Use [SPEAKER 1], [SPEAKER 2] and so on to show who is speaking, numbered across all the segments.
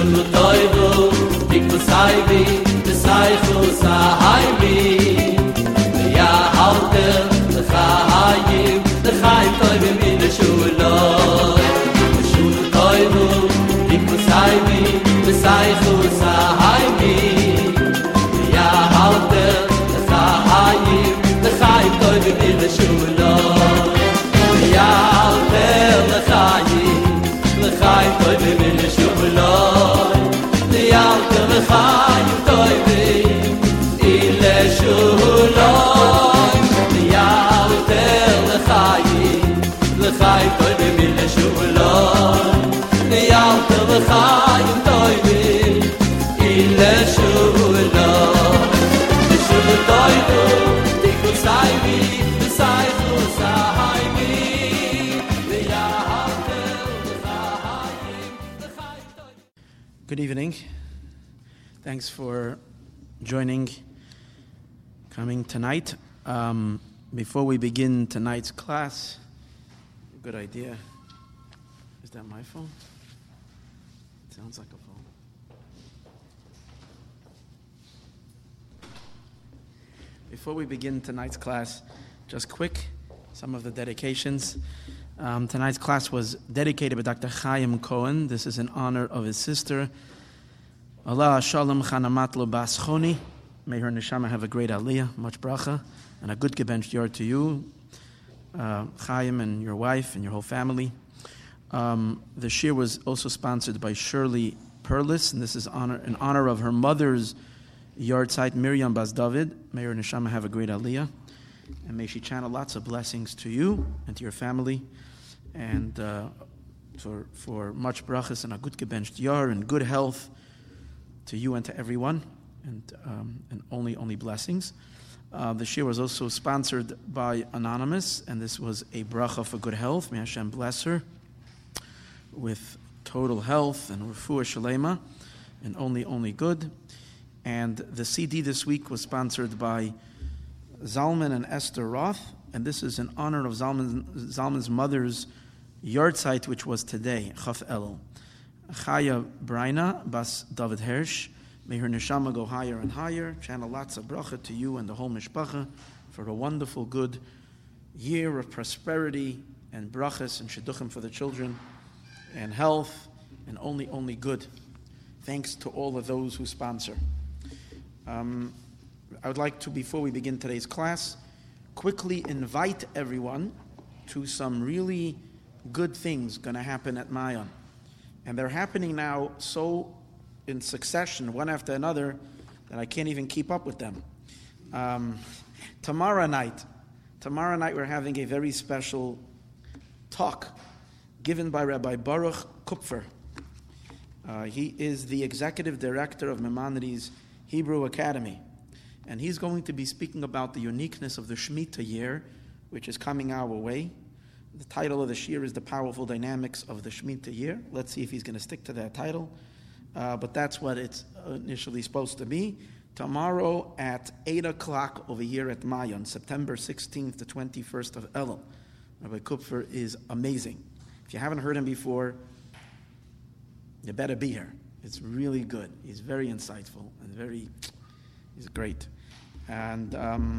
[SPEAKER 1] Good evening. Thanks for coming tonight. Before we begin tonight's class, good idea. Is that my phone? It sounds like a phone. Before we begin tonight's class, just quick, some of the dedications. Tonight's class was dedicated by Dr. Chaim Cohen. This is in honor of his sister, Allah Shalom Chanamatlo Bas Choni. May her neshama have a great aliyah, much bracha, and a good gebench yard to you, Chaim and your wife and your whole family. The shir was also sponsored by Shirley Perlis, and this is in honor of her mother's yard site, Miriam Bas David. May her neshama have a great aliyah, and may she channel lots of blessings to you and to your family, and for much brachas and a good gebench yard and good health to you and to everyone, and only blessings. The shir was also sponsored by Anonymous, and this was a bracha for good health. May Hashem bless her with total health and refuah shalema, and only good. And the CD this week was sponsored by Zalman and Esther Roth, and this is in honor of Zalman's mother's yard site, which was today, Chaf Elul. Chaya Braina Bas David Hirsch. May her neshama go higher and higher. Channel lots of bracha to you and the whole mishpacha for a wonderful, good year of prosperity and brachas and shidduchim for the children and health and only good. Thanks to all of those who sponsor. I would like to, before we begin today's class, quickly invite everyone to some really good things going to happen at Mayon. And they're happening now so in succession, one after another, that I can't even keep up with them. Tomorrow night we're having a very special talk given by Rabbi Baruch Kupfer. He is the executive director of Maimonides Hebrew Academy. And he's going to be speaking about the uniqueness of the Shemitah year, which is coming our way. The title of the shir is The Powerful Dynamics of the Shemitah Year. Let's see if he's going to stick to that title. But that's what it's initially supposed to be. Tomorrow at 8 o'clock over here at Mayon, September 16th to 21st of Elul. Rabbi Kupfer is amazing. If you haven't heard him before, you better be here. It's really good. He's very insightful and he's great. And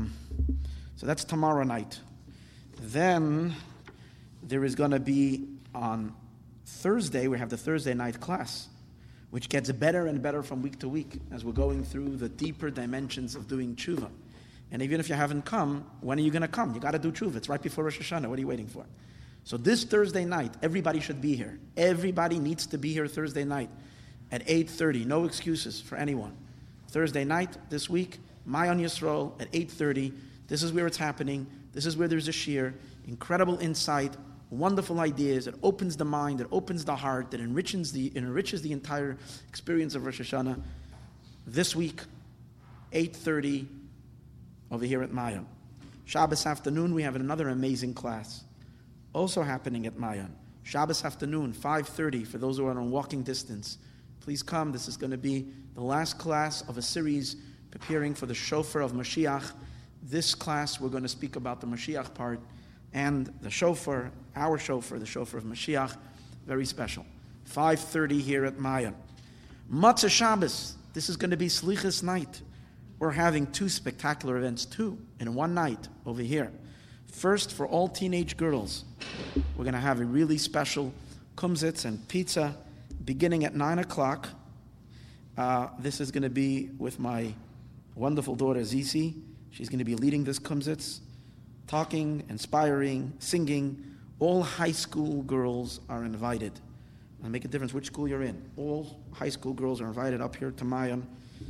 [SPEAKER 1] so that's tomorrow night. Then there is going to be on Thursday, we have the Thursday night class, which gets better and better from week to week as we're going through the deeper dimensions of doing tshuva. And even if you haven't come, when are you going to come? You got to do tshuva. It's right before Rosh Hashanah. What are you waiting for? So this Thursday night, everybody should be here. Everybody needs to be here Thursday night at 8:30. No excuses for anyone. Thursday night this week, Mayon Yisrael at 8:30. This is where it's happening. This is where there's a shir. Incredible insight, wonderful ideas. It opens the mind. It opens the heart. It enriches the entire experience of Rosh Hashanah. This week, 8:30 over here at Mayon. Shabbos afternoon, we have another amazing class, also happening at Mayon. Shabbos afternoon, 5:30, for those who are on walking distance. Please come. This is going to be the last class of a series preparing for the shofar of Mashiach. This class, we're going to speak about the Mashiach part and the shofar, our shofar, the shofar of Mashiach. Very special. 5:30 here at Mayon. Matzah Shabbos, this is going to be Slichas night. We're having two spectacular events, too, in one night over here. First, for all teenage girls, we're going to have a really special kumsitz and pizza beginning at 9 o'clock. This is going to be with my wonderful daughter, Zizi. She's going to be leading this kumsitz, talking, inspiring, singing. All high school girls are invited. It'll make a difference which school you're in. All high school girls are invited up here to Mayan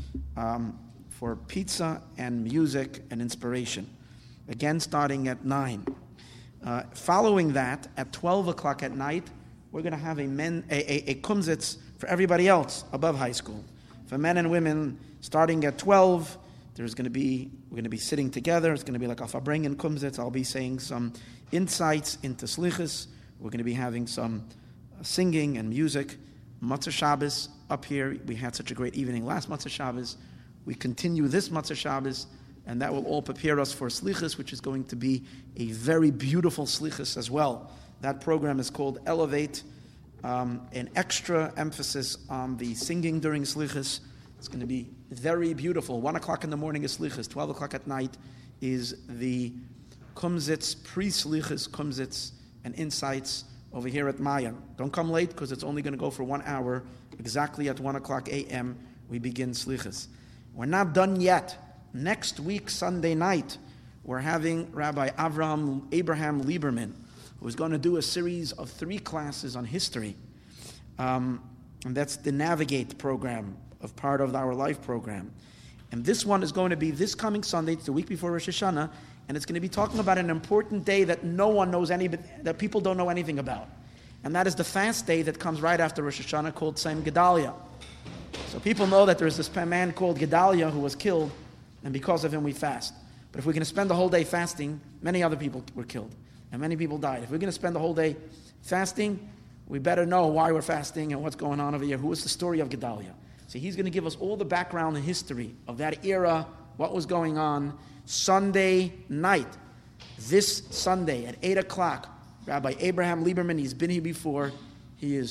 [SPEAKER 1] for pizza and music and inspiration. Again, starting at 9. Following that, at 12 o'clock at night, we're going to have a kumsitz for everybody else above high school. For men and women, starting at 12, we're going to be sitting together. It's going to be like a Fabrengen kumsitz. I'll be saying some insights into Slichus. We're going to be having some singing and music. Matzah Shabbos up here. We had such a great evening last Matzah Shabbos. We continue this Matzah Shabbos, and that will all prepare us for Slichus, which is going to be a very beautiful Slichus as well. That program is called Elevate, an extra emphasis on the singing during Slichus. It's going to be very beautiful. 1 o'clock in the morning is Slichus. 12 o'clock at night is the Kumsitz, pre-Slichus Kumsitz and insights over here at Mayan. Don't come late because it's only going to go for 1 hour. Exactly at 1 o'clock a.m. we begin Slichus. We're not done yet. Next week, Sunday night, we're having Rabbi Abraham Lieberman, who is going to do a series of 3 classes on history. And that's the Navigate program, of part of our life program. And this one is going to be this coming Sunday. It's the week before Rosh Hashanah, and it's going to be talking about an important day that no one knows that people don't know anything about. And that is the fast day that comes right after Rosh Hashanah called Tzom Gedalia. So people know that there's this man called Gedalia who was killed, and because of him we fast. But if we're going to spend the whole day fasting, many other people were killed, and many people died. If we're going to spend the whole day fasting, we better know why we're fasting and what's going on over here. Who is the story of Gedalia? So he's going to give us all the background and history of that era, what was going on. Sunday night, this Sunday at 8 o'clock, Rabbi Abraham Lieberman, he's been here before. He is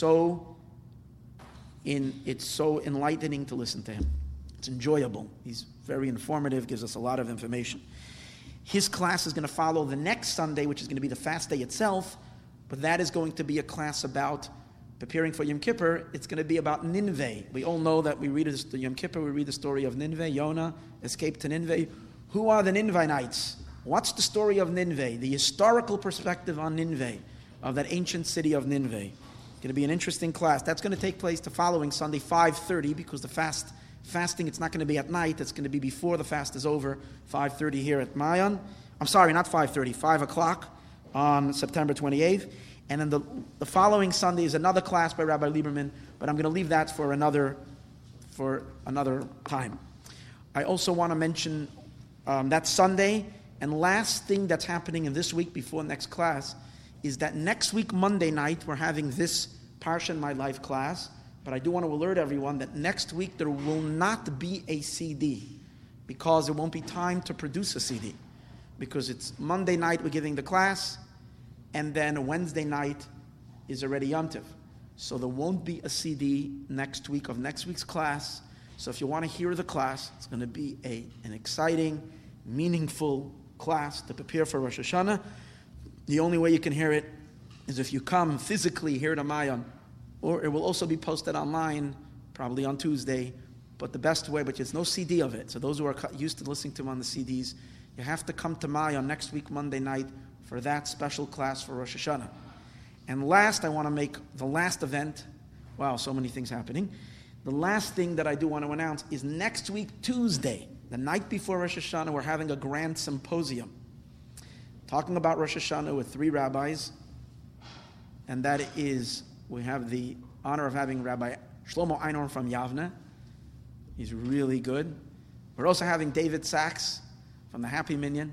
[SPEAKER 1] it's so enlightening to listen to him. It's enjoyable. He's very informative, gives us a lot of information. His class is going to follow the next Sunday, which is going to be the fast day itself, but that is going to be a class about preparing for Yom Kippur. It's going to be about Nineveh. We all know that we read the Yom Kippur, we read the story of Nineveh. Yonah escaped to Nineveh. Who are the Ninevites? What's the story of Nineveh? The historical perspective on Nineveh, of that ancient city of Nineveh. It's going to be an interesting class. That's going to take place the following Sunday, 5:30, because the fasting, it's not going to be at night. It's going to be before the fast is over, 5:30 here at Mayan. I'm sorry, not 5:30, 5 o'clock on September 28th. And then the following Sunday is another class by Rabbi Lieberman, but I'm going to leave that for another time. I also want to mention that Sunday, and last thing that's happening in this week before next class is that next week, Monday night, we're having this Parsha in My Life class, but I do want to alert everyone that next week there will not be a CD because there won't be time to produce a CD, because it's Monday night we're giving the class, and then Wednesday night is already Yom Tov. So there won't be a CD next week of next week's class. So if you want to hear the class, it's going to be an exciting, meaningful class to prepare for Rosh Hashanah. The only way you can hear it is if you come physically here to Mayan, or it will also be posted online, probably on Tuesday. But the best way, but there's no CD of it. So those who are used to listening to them on the CDs, you have to come to Mayan next week, Monday night, for that special class for Rosh Hashanah. And last, I want to make the last event. Wow, so many things happening. The last thing that I do want to announce is next week, Tuesday, the night before Rosh Hashanah, we're having a grand symposium talking about Rosh Hashanah with 3 rabbis. And that is, we have the honor of having Rabbi Shlomo Einhorn from Yavne. He's really good. We're also having David Sachs from the Happy Minyan.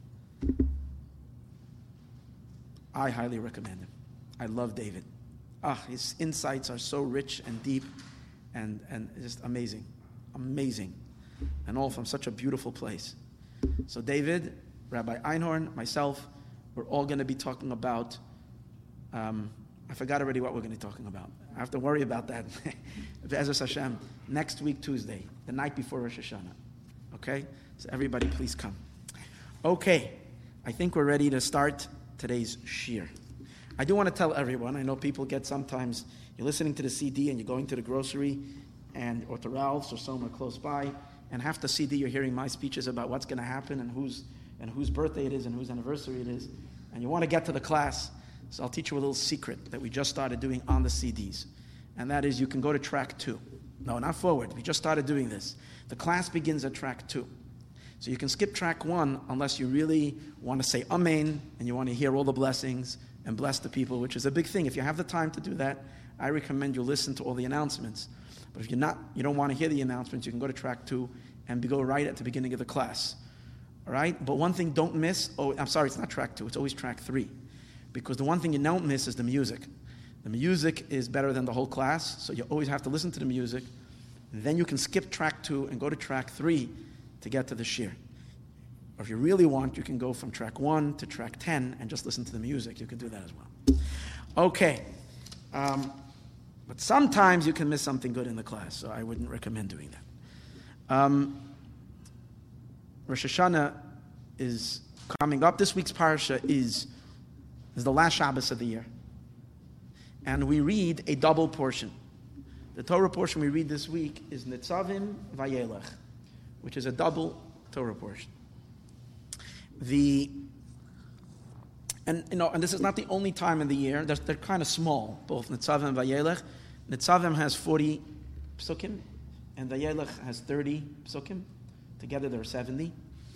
[SPEAKER 1] I highly recommend him. I love David. His insights are so rich and deep and just amazing. Amazing. And all from such a beautiful place. So David, Rabbi Einhorn, myself, we're all going to be talking about I forgot already what we're going to be talking about. I have to worry about that. Be'ezus Hashem, next week, Tuesday, the night before Rosh Hashanah. Okay? So everybody please come. Okay. I think we're ready to start today's shir. I do want to tell everyone, I know people get sometimes, you're listening to the CD and you're going to the grocery or to Ralph's or somewhere close by, and half the CD you're hearing my speeches about what's going to happen and whose birthday it is and whose anniversary it is, and you want to get to the class. So I'll teach you a little secret that we just started doing on the CDs. And that is you can go to track 2. No, not forward. We just started doing this. The class begins at track 2. So you can skip track 1 unless you really want to say Amen and you want to hear all the blessings and bless the people, which is a big thing. If you have the time to do that, I recommend you listen to all the announcements. But if you don't want to hear the announcements, you can go to track 2 and go right at the beginning of the class. All right? But one thing don't miss, I'm sorry, it's not track 2, it's always track 3. Because the one thing you don't miss is the music. The music is better than the whole class, so you always have to listen to the music. And then you can skip track 2 and go to track 3 to get to the shir. Or if you really want, you can go from track 1 to track 10 and just listen to the music. You can do that as well. Okay. But sometimes you can miss something good in the class, so I wouldn't recommend doing that. Rosh Hashanah is coming up. This week's parasha is the last Shabbos of the year. And we read a double portion. The Torah portion we read this week is Nitzavim Vayelech, which is a double Torah portion. And this is not the only time in the year. They're kind of small, both Nitzavim and Vayelech. Nitzavim has 40 psukim, and Vayelech has 30 psukim. Together there are 70.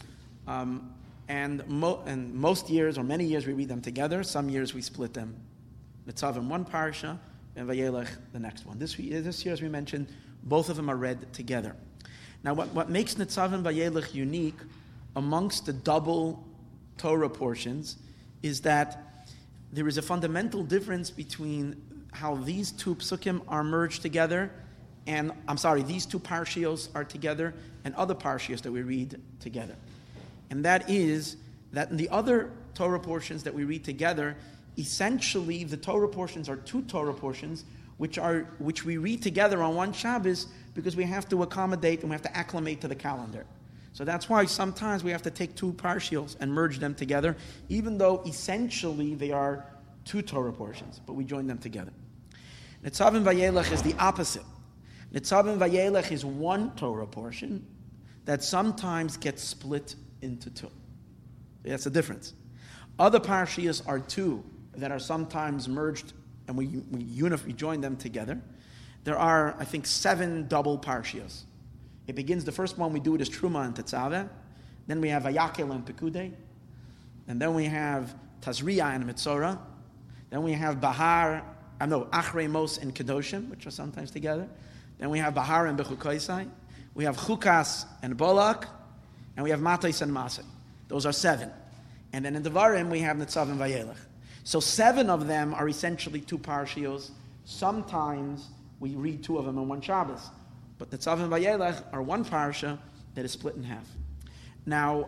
[SPEAKER 1] And most years, or many years, we read them together. Some years we split them. Nitzavim one parsha, and Vayelech the next one. This year, as we mentioned, both of them are read together. Now, what makes Nitzavim Vayelech unique amongst the double Torah portions is that there is a fundamental difference between how these two psukim are merged together, these two parshios are together, and other parshios that we read together. And that is that in the other Torah portions that we read together, essentially the Torah portions are two Torah portions which we read together on one Shabbos because we have to accommodate and we have to acclimate to the calendar. So that's why sometimes we have to take two parshios and merge them together, even though essentially they are two Torah portions, but we join them together. Nitzavim Vayelech is the opposite. Nitzavim Vayelech is one Torah portion that sometimes gets split into two. That's the difference. Other parshias are two that are sometimes merged and we join them together. There are, I think, 7 double parshias. It begins, the first one we do it is Truma and Tetzaveh. Then we have Vayakel and Pekudei. And then we have Tazriah and Mitzorah. Then we have Achrei Mos and Kedoshim, which are sometimes together. Then we have Bahar and Bechukoisai. We have Chukas and Bolak. And we have Matais and Masai. Those are 7. And then in Devarim we have Nitzavim Vayelech. So 7 of them are essentially 2 parshios. Sometimes we read 2 of them on one Shabbos. But Nitzavim Vayelech are one parsha that is split in half. Now,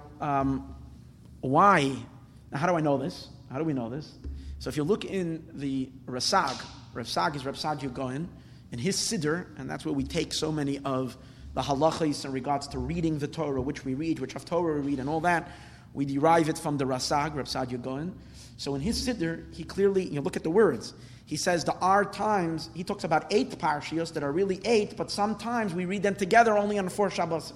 [SPEAKER 1] why? Now, how do I know this? How do we know this? So if you look in the Rasag, Rav Saadia Gaon, in his Siddur, and that's where we take so many of the halachas in regards to reading the Torah, which we read, which of Torah we read, and all that, we derive it from the Rasag, Rav Saadia Gaon. So in his Siddur, he clearly, you look at the words, he says there are times, he talks about 8 parshios that are really 8, but sometimes we read them together only on 4 Shabbos.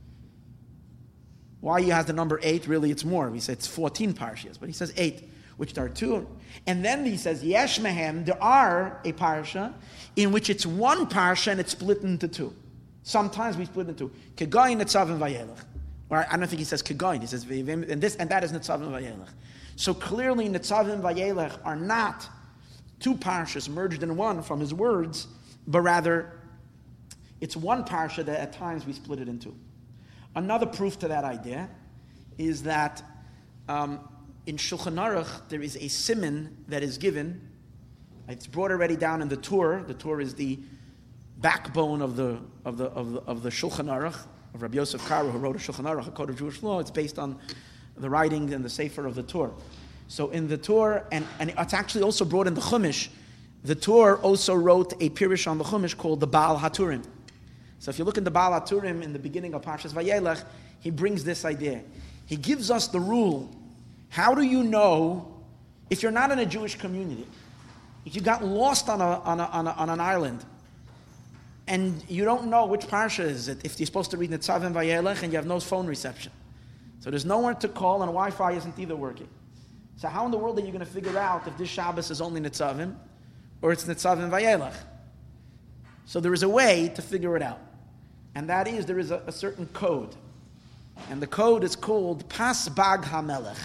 [SPEAKER 1] Why he has the number 8? Really, it's more. We say it's 14 parshios, but he says 8, which there are 2. And then he says, Yesh mehem, there are a parsha in which it's one parsha and it's split into 2. Sometimes we split into 2. Kegoyin Nitzavim Vayelech. Or I don't think he says Kegoyin, he says Vivim, and this and that is Nitzavim Vayelech. So clearly Nitzavim Vayelech are not 2 parshas merged in one from his words, but rather it's one parsha that at times we split it in 2. Another proof to that idea is that in Shulchan Aruch there is a siman that is given. It's brought already down in the Tur. The Tur is the backbone of the Shulchan Aruch of Rabbi Yosef Karo, who wrote a Shulchan Aruch, a code of Jewish law. It's based on the writing and the Sefer of the Tur. So in the Tur, and it's actually also brought in the Chumash, The Torah also wrote a Pirush on the Chumash called the Baal HaTurim. So if you look in the Baal HaTurim in the beginning of Parshas Vayelech, he brings this idea. He gives us the rule. How do you know if you're not in a Jewish community? If you got lost on an island and you don't know which Parsha is it, if you're supposed to read Nitzavim Vayelech and you have no phone reception. So there's nowhere to call and Wi-Fi isn't either working. So how in the world are you going to figure out if this Shabbos is only Nitzavim or it's Nitzavim Vayelech? So there is a way to figure it out. And that is, there is a certain code. And the code is called Pas Bag HaMelech.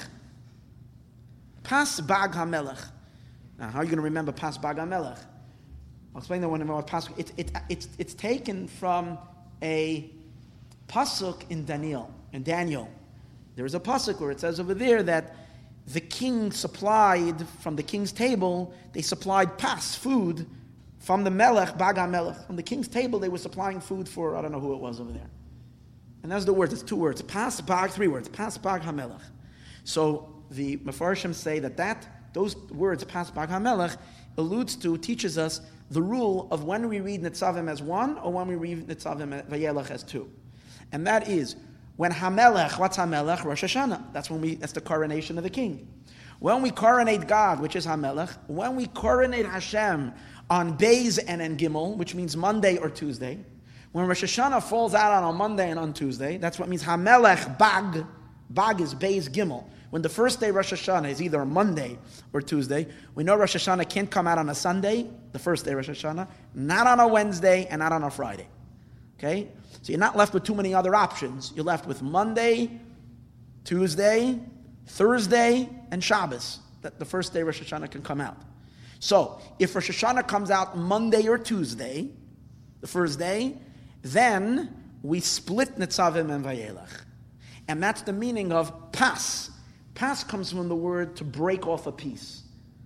[SPEAKER 1] Pas Bag HaMelech. Now, how are you going to remember Pas Bag HaMelech? I'll explain that when I'm Pas. It's taken from a pasuk in Daniel. There is a pasuk where it says over there that the king supplied from the king's table. They supplied pas, food, from the Melech, Bag HaMelech. From the king's table, they were supplying food for I don't know who it was over there. And that's the words. It's two words. Pas Bag, three words. Pas Bag HaMelech. So the Mefarshim say that those words, Pas Bag HaMelech, teaches us the rule of when we read Nitzavim as one or when we read Nitzavim Vayelech as two. And that is, when HaMelech, what's HaMelech? Rosh Hashanah. That's the coronation of the king. When we coronate God, which is HaMelech, when we coronate Hashem on Beis and En Gimel, which means Monday or Tuesday, when Rosh Hashanah falls out on a Monday and on Tuesday, that's what means HaMelech Bag. Bag is Beis Gimel. When the first day Rosh Hashanah is either a Monday or Tuesday, we know Rosh Hashanah can't come out on a Sunday, the first day Rosh Hashanah, not on a Wednesday and not on a Friday. Okay? So you're not left with too many other options. You're left with Monday, Tuesday, Thursday, and Shabbos. That the first day Rosh Hashanah can come out. So if Rosh Hashanah comes out Monday or Tuesday, the first day, then we split Nitzavim and Vayelech. And that's the meaning of pas. Pas comes from the word to break off a piece.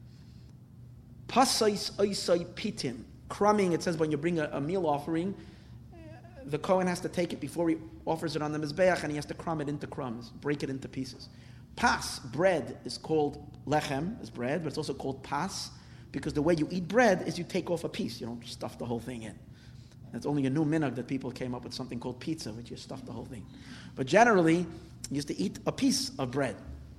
[SPEAKER 1] Pasais oisai pitim. Crumbing, it says when you bring a meal offering, the Kohen has to take it before he offers it on the Mizbeach, and he has to crumb it into crumbs, break it into pieces. Pas, bread, is called lechem, is bread, but it's also called pas, because the way you eat bread is you take off a piece. You don't stuff the whole thing in. It's only a new minhag that people came up with something called pizza, which you stuff the whole thing. But generally, you used to eat a piece of bread.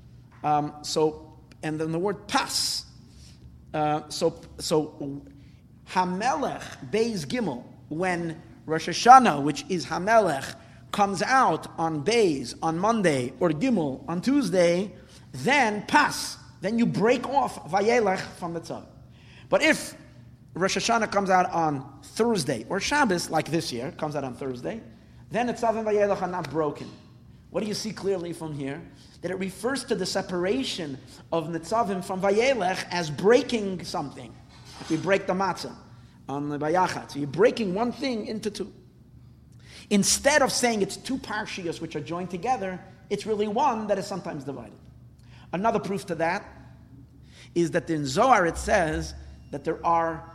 [SPEAKER 1] And then the word pas. So Hamelech, Beis Gimel, when Rosh Hashanah, which is Hamelech, comes out on Beis, on Monday, or Gimel, on Tuesday, then pas. Then you break off Vayelech from the tzad. But if Rosh Hashanah comes out on Thursday, or Shabbos, like this year, comes out on Thursday, then Nitzavim and Vayelech are not broken. What do you see clearly from here? That it refers to the separation of Nitzavim from Vayelech as breaking something. If we break the matzah on the Bayachat, so you're breaking one thing into two. Instead of saying it's two parshios which are joined together, it's really one that is sometimes divided. Another proof to that is that in Zohar it says that there are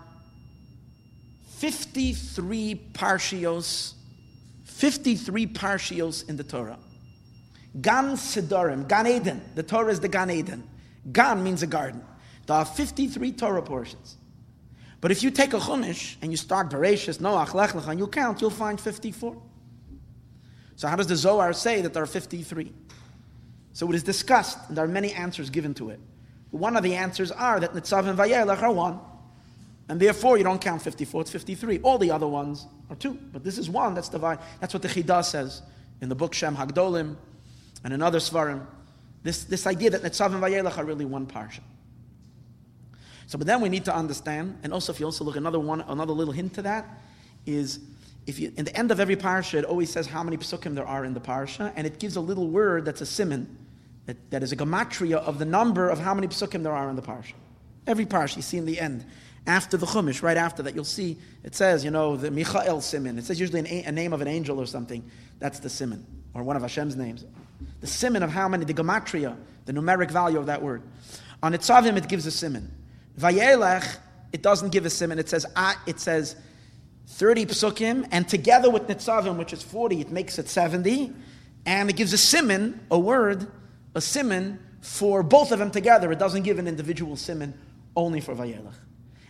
[SPEAKER 1] 53 parshios in the Torah. Gan Sidorim, Gan Eden. The Torah is the Gan Eden. Gan means a garden. There are 53 Torah portions. But if you take a Chumash and you start Bereshis, Noach, Lech Lecha, and you count, you'll find 54. So how does the Zohar say that there are 53? So it is discussed, and there are many answers given to it. One of the answers are that Nitzav and Vayelech are one. And therefore, you don't count 54, it's 53. All the other ones are two. But this is one that's divided. That's what the Chidah says in the book Shem Hagdolim and in other Svarim. This idea that Nitzav and Vayelech are really one parsha. So, but then we need to understand, and also if you also look another little hint to that, is if you in the end of every parsha, it always says how many psukim there are in the parsha, and it gives a little word that's a siman, that is a gematria of the number of how many psukim there are in the parsha. Every parsha you see in the end. After the Chumash, right after that, you'll see, it says, the Michael Siman. It says usually a name of an angel or something. That's the Siman, or one of Hashem's names. The Siman of how many, the gematria, the numeric value of that word. On Nitzavim, it gives a Siman. Vayelech, it doesn't give a Siman. It says 30 psukim, and together with Nitzavim, which is 40, it makes it 70, and it gives a Siman, a Siman for both of them together. It doesn't give an individual Siman only for Vayelech.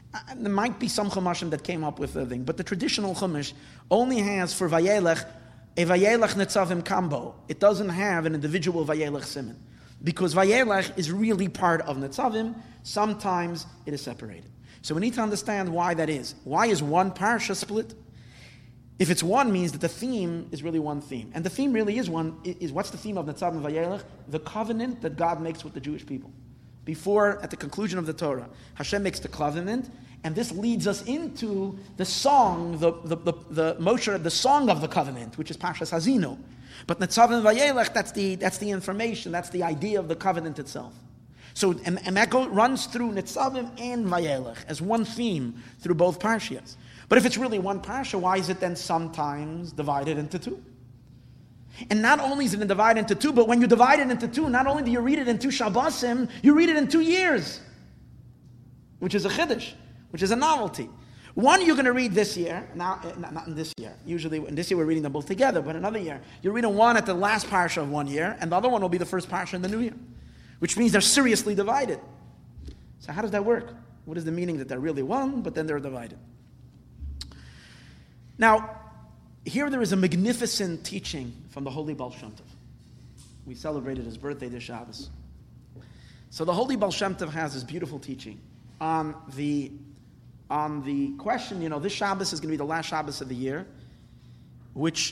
[SPEAKER 1] There might be some Chumashim that came up with the thing, but the traditional Chumash only has for Vayelech a Vayelech Netzavim combo. It doesn't have an individual Vayelech Siman. Because Vayelech is really part of Netzavim, sometimes it is separated. So we need to understand why that is. Why is one parsha split? If it's one, means that the theme is really one theme. And the theme really is one, is what's the theme of Netzavim Vayelech? The covenant that God makes with the Jewish people. Before, at the conclusion of the Torah, Hashem makes the covenant, and this leads us into the song, the Moshe, the song of the covenant, which is Parshas Hazinu. But Netzavim Vayelech, that's the information, that's the idea of the covenant itself. So, and that runs through Netzavim and Vayelech as one theme through both Parshias. But if it's really one Parsha, why is it then sometimes divided into two? And not only is it divided into two, but when you divide it into two, not only do you read it in 2 Shabbosim, you read it in 2 years, which is a chiddush, which is a novelty. One you're going to read this year, not in this year. Usually in this year we're reading them both together, but another year. You're reading one at the last parsha of one year, and the other one will be the first parsha in the new year, which means they're seriously divided. So how does that work? What is the meaning that they're really one, but then they're divided? Now, here there is a magnificent teaching from the Holy Baal Shem Tov. We celebrated his birthday this Shabbos. So the Holy Baal Shem Tov has this beautiful teaching on the question, this Shabbos is going to be the last Shabbos of the year, which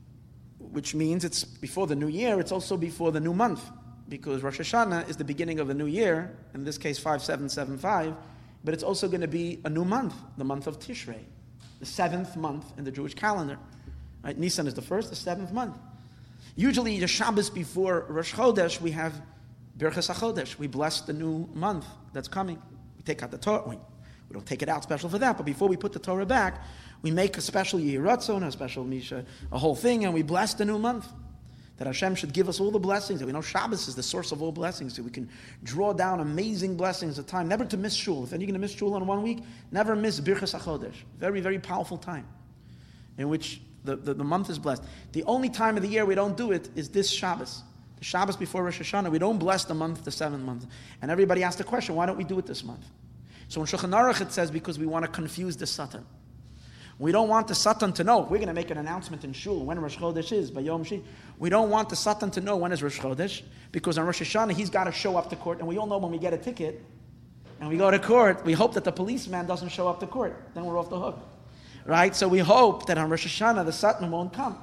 [SPEAKER 1] means it's before the new year, it's also before the new month, because Rosh Hashanah is the beginning of the new year, in this case 5775, but it's also going to be a new month, the month of Tishrei, the 7th month in the Jewish calendar. Right? Nisan is the first, the 7th month. Usually the Shabbos before Rosh Chodesh, we have Birchas HaChodesh. We bless the new month that's coming. We take out the Torah. We don't take it out special for that, but before we put the Torah back, we make a special Yiratzon, a special Misha, a whole thing, and we bless the new month. That Hashem should give us all the blessings. That we know Shabbos is the source of all blessings, so we can draw down amazing blessings at a time. Never to miss shul. If you're going to miss shul in 1 week, never miss Birchas HaChodesh. Very, very powerful time in which the month is blessed. The only time of the year we don't do it is this Shabbos. The Shabbos before Rosh Hashanah, we don't bless the month, the 7th month. And everybody asks the question, why don't we do it this month? So in Shulchan Aruch it says, because we want to confuse the Satan. We don't want the Satan to know. We're going to make an announcement in Shul when Rosh Chodesh is, by Yom Shi. We don't want the Satan to know when is Rosh Chodesh, because on Rosh Hashanah he's got to show up to court, and we all know when we get a ticket, and we go to court, we hope that the policeman doesn't show up to court. Then we're off the hook. Right? So we hope that on Rosh Hashanah the Satan won't come.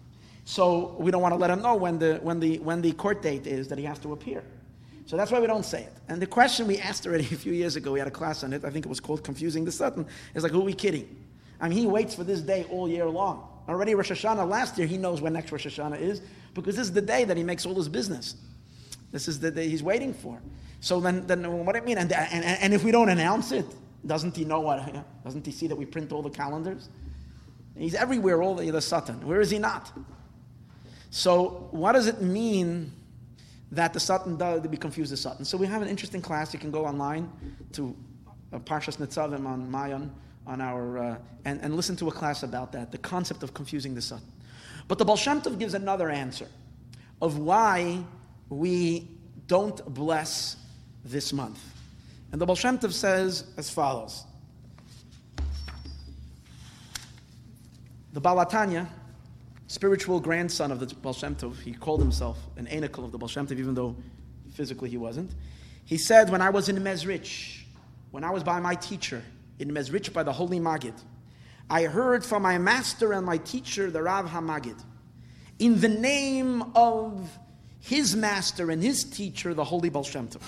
[SPEAKER 1] So we don't want to let him know when the court date is that he has to appear. So that's why we don't say it. And the question we asked already a few years ago, we had a class on it, I think it was called Confusing the Satan, is like, who are we kidding? I mean, he waits for this day all year long. Already Rosh Hashanah last year, he knows when next Rosh Hashanah is, because this is the day that he makes all his business. This is the day he's waiting for. So then what do I mean? And if we don't announce it, doesn't he know what? Doesn't he see that we print all the calendars? He's everywhere, all the Satan. Where is he not? So what does it mean that the Satan does to be confused the Satan? So we have an interesting class. You can go online to Parshas Netzavim on Mayan, on our and listen to a class about that, the concept of confusing the Satan. But the Baal Shem Tov gives another answer of why we don't bless this month. And the Baal Shem Tov says as follows. The Baal HaTanya, spiritual grandson of the Baal Shem Tov, he called himself an Einikel of the Baal Shem Tov, even though physically he wasn't. He said, when I was in Mezrich, when I was by my teacher, in Mezrich by the Holy Maggid, I heard from my master and my teacher, the Rav HaMaggid, in the name of his master and his teacher, the Holy Baal Shem Tov,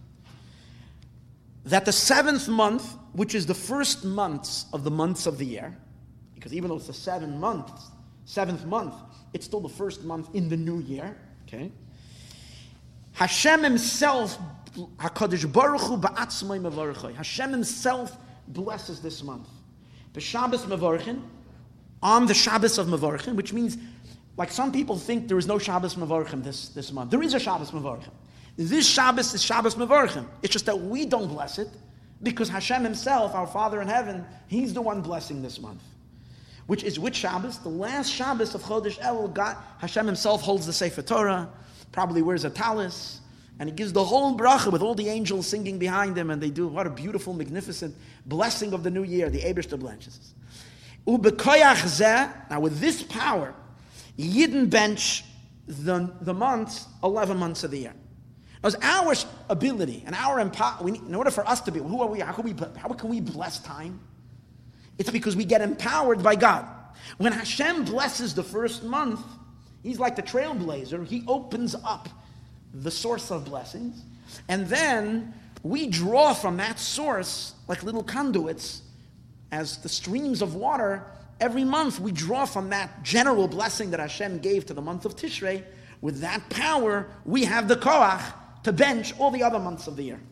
[SPEAKER 1] that the 7th month, which is the first months of the year, because even though it's the 7th month, it's still the first month in the new year, okay? Hashem himself, HaKadosh Baruch Hu ba'atzmai mevarchai, Hashem himself blesses this month. The Shabbos Mevorchin, on the Shabbos of Mevorchin, which means, like some people think there is no Shabbos Mevorchin this month. There is a Shabbos Mevorchin. This Shabbos is Shabbos Mevorchin. It's just that we don't bless it, because Hashem himself, our Father in heaven, he's the one blessing this month. Which is which Shabbos? The last Shabbos of Chodesh Elul, God, Hashem himself holds the Sefer Torah, probably wears a talis, And he gives the whole bracha with all the angels singing behind him, and they do what a beautiful, magnificent blessing of the new year. The Eibishter blesses. Ubekoyach zeh, now with this power, Yidden bench the months, 11 months of the year. Now, it's our ability and our empower. In order for us to be, who are we? How can we bless time? It's because we get empowered by God. When Hashem blesses the first month, He's like the trailblazer. He opens up the source of blessings, and then we draw from that source like little conduits, as the streams of water. Every month we draw from that general blessing that Hashem gave to the month of Tishrei. With that power, we have the koach to bench all the other months of the year.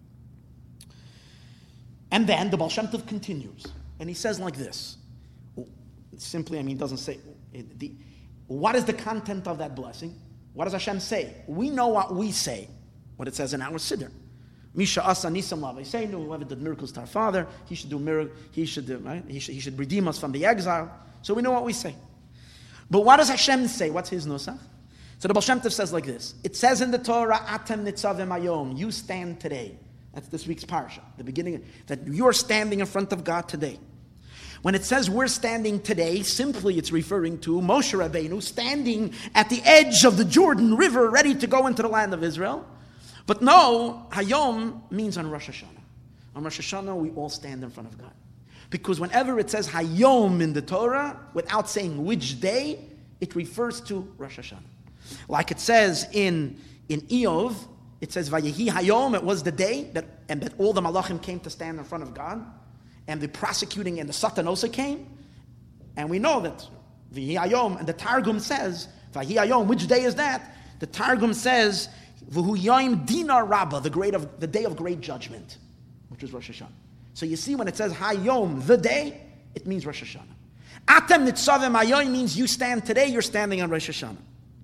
[SPEAKER 1] And then the Baal Shem Tov continues, and he says like this. Simply, he doesn't say, what is the content of that blessing? What does Hashem say? We know what we say, what it says in our Siddur. Misha asa nisam lav. Say, no, whoever did miracles to our father, he should do miracle. He should do, right? He should redeem us from the exile. So we know what we say. But what does Hashem say? What's His nusach? So the Baal Shem Tov says like this. It says in the Torah, Atem nitzavim ayom. You stand today. That's this week's parsha. The beginning that you're standing in front of God today. When it says we're standing today, simply it's referring to Moshe Rabbeinu standing at the edge of the Jordan River, ready to go into the land of Israel. But no, Hayom means on Rosh Hashanah. On Rosh Hashanah, we all stand in front of God. Because whenever it says Hayom in the Torah, without saying which day, it refers to Rosh Hashanah. Like it says in Eov, it says Vayehi Hayom, it was the day that all the Malachim came to stand in front of God, and the prosecuting and the Satan also came. And we know that Vayehi Hayom, and the Targum says, Vayehi Hayom, which day is that? The Targum says, V'hu Yom Dinar Rabbah, the day of great judgment, which is Rosh Hashanah. So you see, when it says Hayom, the day, it means Rosh Hashanah. Atem nitzavim hayom means you stand today, you're standing on Rosh Hashanah.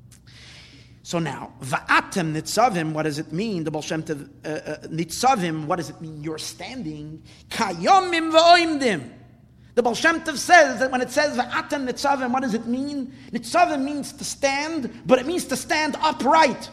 [SPEAKER 1] So now, Va'atem nitzavim, what does it mean? The Baal Shem Tov, nitzavim, what does it mean? You're standing. Kayomim v'oimdim. The Baal Shem Tov says that when it says Va'atem nitzavim, what does it mean? Nitzavim means to stand, but it means to stand upright.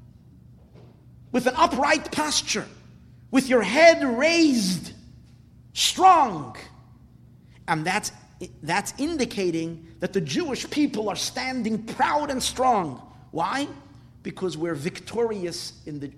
[SPEAKER 1] With an upright posture. With your head raised. Strong. And that's indicating that the Jewish people are standing proud and strong. Why? Because we're victorious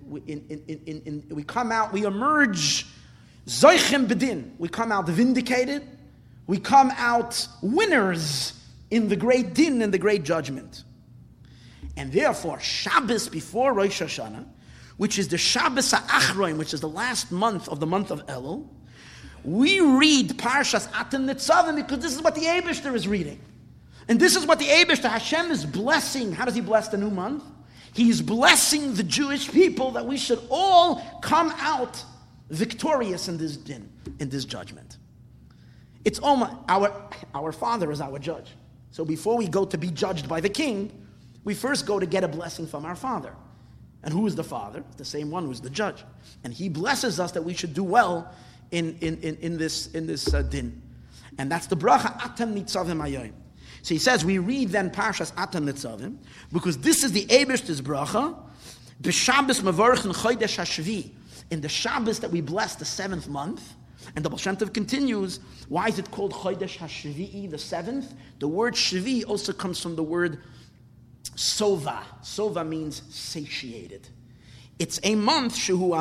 [SPEAKER 1] we come out, we emerge Zoichem Bedin. We come out vindicated. We come out winners in the great din and the great judgment. And therefore, Shabbos before Rosh Hashanah, which is the Shabbos HaAchroim, which is the last month of the month of Elul, we read Parshas Atem Nitzavim because this is what the Eibishter is reading. And this is what the Eibishter, Hashem, is blessing. How does He bless the new month? He's blessing the Jewish people that we should all come out victorious in this din, in this judgment. It's our Father is our judge. So before we go to be judged by the king, we first go to get a blessing from our Father. And who is the Father? The same one who's the judge. And He blesses us that we should do well in this din. And that's the bracha Atem Nitzavim Hayom. So he says, we read then Parshas Atem Nitzavim, because this is the Eibishter's bracha, B'Shabbos Mevorchen Chodesh HaShvi, in the Shabbos that we bless the 7th month. And the Baal Shem Tov continues, why is it called Chodesh HaShvi'i, the 7th? The word Shvi also comes from the word Sova. Sova means satiated. It's a month shehu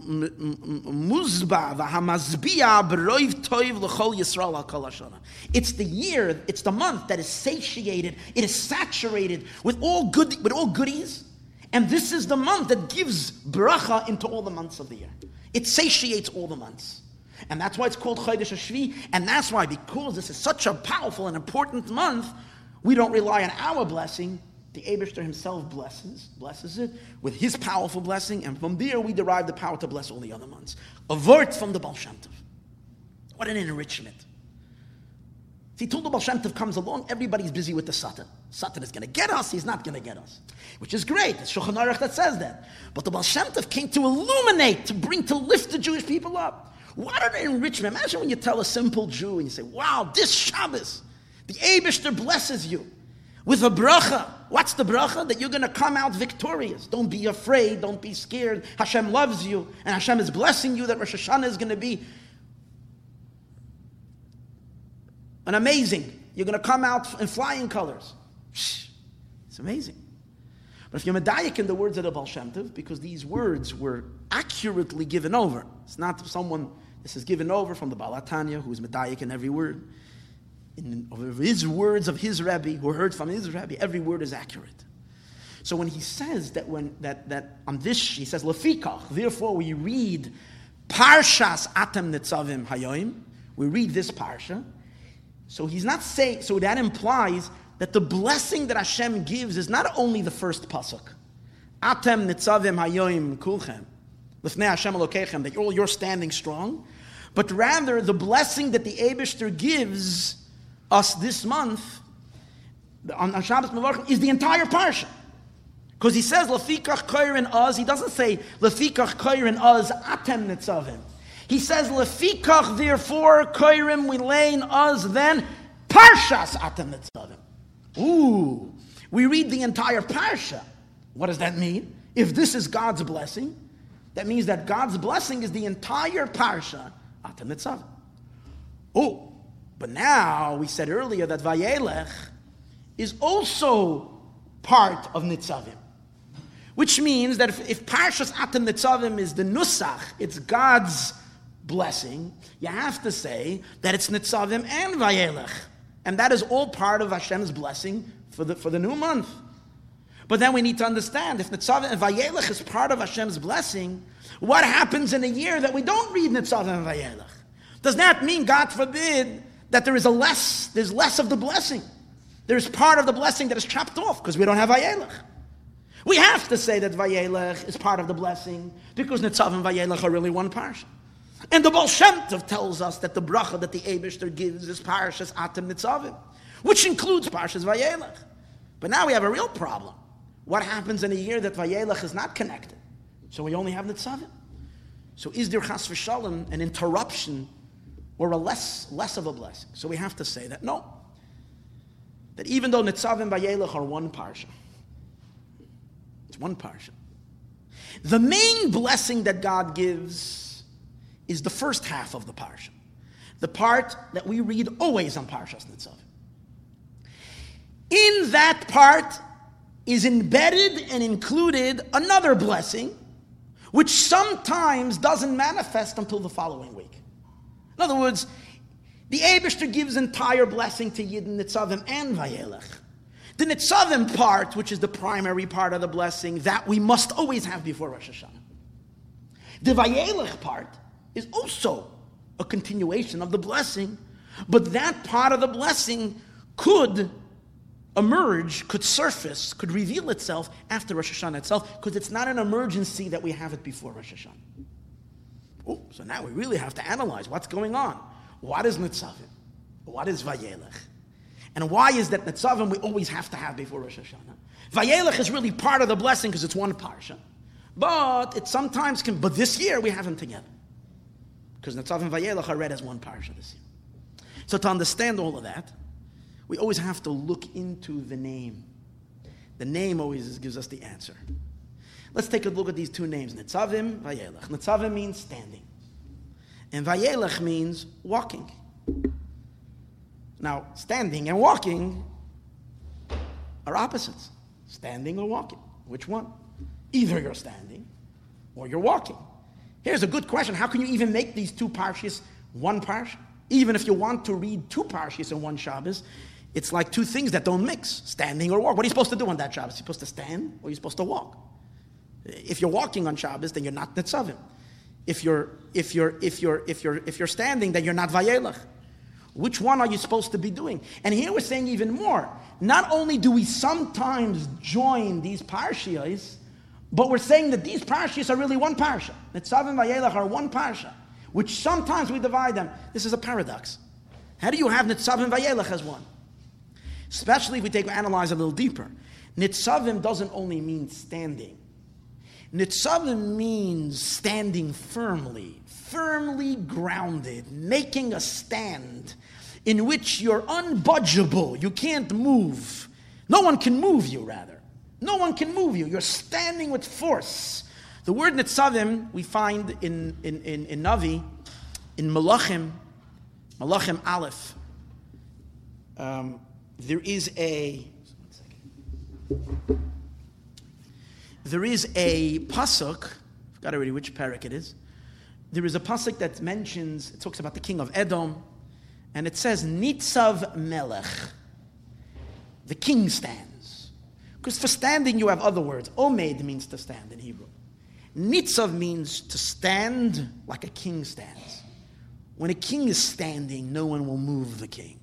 [SPEAKER 1] muzba v'hamazbiya b'roiv toiv l'chol Yisrael al-kol hashana. It's the year, it's the month that is satiated, it is saturated with all goodies, and this is the month that gives bracha into all the months of the year. It satiates all the months. And that's why it's called Chodesh HaShvi, and that's why, because this is such a powerful and important month, we don't rely on our blessing. The Eibishter Himself blesses it with His powerful blessing, and from there we derive the power to bless all the other months. A word from the Baal Shem Tov. What an enrichment. See, till the Baal Shem Tov comes along, everybody's busy with the Satan. Satan is going to get us, he's not going to get us. Which is great, it's Shulchan Aruch that says that. But the Baal Shem Tov came to illuminate, to lift the Jewish people up. What an enrichment. Imagine when you tell a simple Jew and you say, wow, this Shabbos, the Eibishter blesses you with a bracha What's the bracha? That you're going to come out victorious. Don't be afraid. Don't be scared. Hashem loves you, and Hashem is blessing you. That Rosh Hashanah is going to be an amazing. You're going to come out in flying colors. It's amazing. But if you're medayik in the words of the Baal Shem Tov, because these words were accurately given over, it's not someone, this is given over from the Baal HaTanya, who is medayik in every word. Of his words of his Rebbe, who heard from his Rebbe, every word is accurate. So when he says that on this, he says, Lefikach, therefore we read Parshas Atem Nitzavim Hayoim, we read this Parsha, so he's not saying, so that implies that the blessing that Hashem gives is not only the first pasuk, Atem Nitzavim Hayoim Kulchem, Lifnei Hashem Elokeichem, that you're standing strong, but rather the blessing that the Eibishter gives us this month on Shabbos Mevorchim is the entire parsha, because he says Lefikach Koirin Az. He doesn't say Lefikach Koirin Az Atem Nitzavim. He says Lefikach therefore Koirim Wilein Az then Parshas Atem Nitzavim. Ooh, we read the entire parsha. What does that mean? If this is God's blessing, that means that God's blessing is the entire parsha Atem Nitzavim. Oh. But now, we said earlier that Vayelech is also part of Nitzavim. Which means that if Parshas Atem Nitzavim is the Nusach, it's God's blessing, you have to say that it's Nitzavim and Vayelech. And that is all part of Hashem's blessing for the new month. But then we need to understand, if Nitzavim and Vayelech is part of Hashem's blessing, what happens in a year that we don't read Nitzavim and Vayelech? Does that mean, God forbid, that there's less of the blessing? There's part of the blessing that is chopped off because we don't have Vayelech. We have to say that Vayelech is part of the blessing because Nitzav and Vayelech are really one parsha. And the Baal Shem Tov tells us that the bracha that the Eibishter gives is Parshas Atem Nitzavim, which includes Parshas Vayelech. But now we have a real problem. What happens in a year that Vayelech is not connected? So we only have Nitzavim. So is there chas v'shalom an interruption or a less of a blessing? So we have to say that no. That even though Nitzavim and Vayelech are one parsha, it's one parsha, the main blessing that God gives is the first half of the parsha, the part that we read always on Parshas Nitzavim. In that part is embedded and included another blessing, which sometimes doesn't manifest until the following week. In other words, the Eibishter gives entire blessing to Yidden, Nitzavim, and Vayelech. The Nitzavim part, which is the primary part of the blessing, that we must always have before Rosh Hashanah. The Vayelech part is also a continuation of the blessing, but that part of the blessing could emerge, could surface, could reveal itself after Rosh Hashanah itself, because it's not an emergency that we have it before Rosh Hashanah. Oh, so now we really have to analyze what's going on. What is Nitzavim? What is Vayelech? And why is that Nitzavim we always have to have before Rosh Hashanah? Vayelech is really part of the blessing because it's one parsha. But it sometimes can, but this year we have them together. Because Nitzavim and Vayelech are read as one parsha this year. So to understand all of that, we always have to look into the name. The name always gives us the answer. Let's take a look at these two names, Nitzavim, Vayelech. Nitzavim means standing. And Vayelech means walking. Now, standing and walking are opposites. Standing or walking. Which one? Either you're standing or you're walking. Here's a good question. How can you even make these two parshas one parsha? Even if you want to read two parshas in one Shabbos, it's like two things that don't mix. Standing or walk. What are you supposed to do on that Shabbos? You're supposed to stand or you're supposed to walk. If you're walking on Shabbos, then you're not Nitzavim. If you're standing, then you're not Vayelech. Which one are you supposed to be doing? And here we're saying even more. Not only do we sometimes join these parshas, but we're saying that these parshas are really one parsha. Nitzavim and Vayelech are one parsha, which sometimes we divide them. This is a paradox. How do you have Nitzavim and Vayelech as one? Especially if we analyze a little deeper. Nitzavim doesn't only mean standing. Nitzavim means standing firmly grounded, making a stand in which you're unbudgeable, you can't move. No one can move you, rather. No one can move you. You're standing with force. The word nitzavim we find in Navi, in Malachim Aleph. There is a pasuk. I forgot already which parak it is. There is a pasuk that mentions. It talks about the king of Edom, and it says Nitzav Melech. The king stands. Because for standing you have other words. Omed means to stand in Hebrew. Nitzav means to stand like a king stands. When a king is standing, no one will move the king.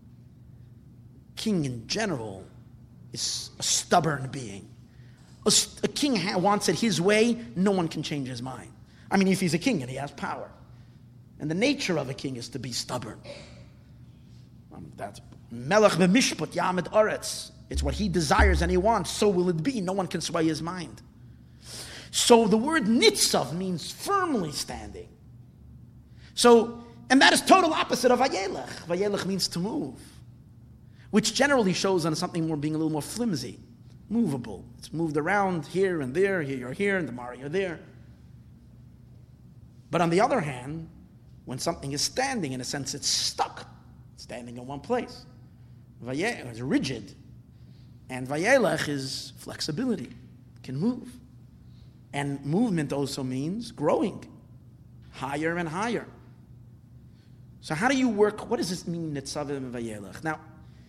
[SPEAKER 1] King in general is a stubborn being. A king wants it his way, no one can change his mind. I mean, if he's a king and he has power. And the nature of a king is to be stubborn. That's Melech b'mishpat yamid aretz. It's what he desires and he wants, so will it be. No one can sway his mind. So the word nitzav means firmly standing. So, and that is total opposite of vayelech. Vayelech means to move, which generally shows on something more being a little more flimsy, movable. It's moved around here and there. Here you're here, and tomorrow you're there. But on the other hand, when something is standing, in a sense, it's stuck, standing in one place. Vayelech is rigid, and vayelech is flexibility, can move. And movement also means growing, higher and higher. So how do you work? What does this mean, nitzavim and vayelech? Now,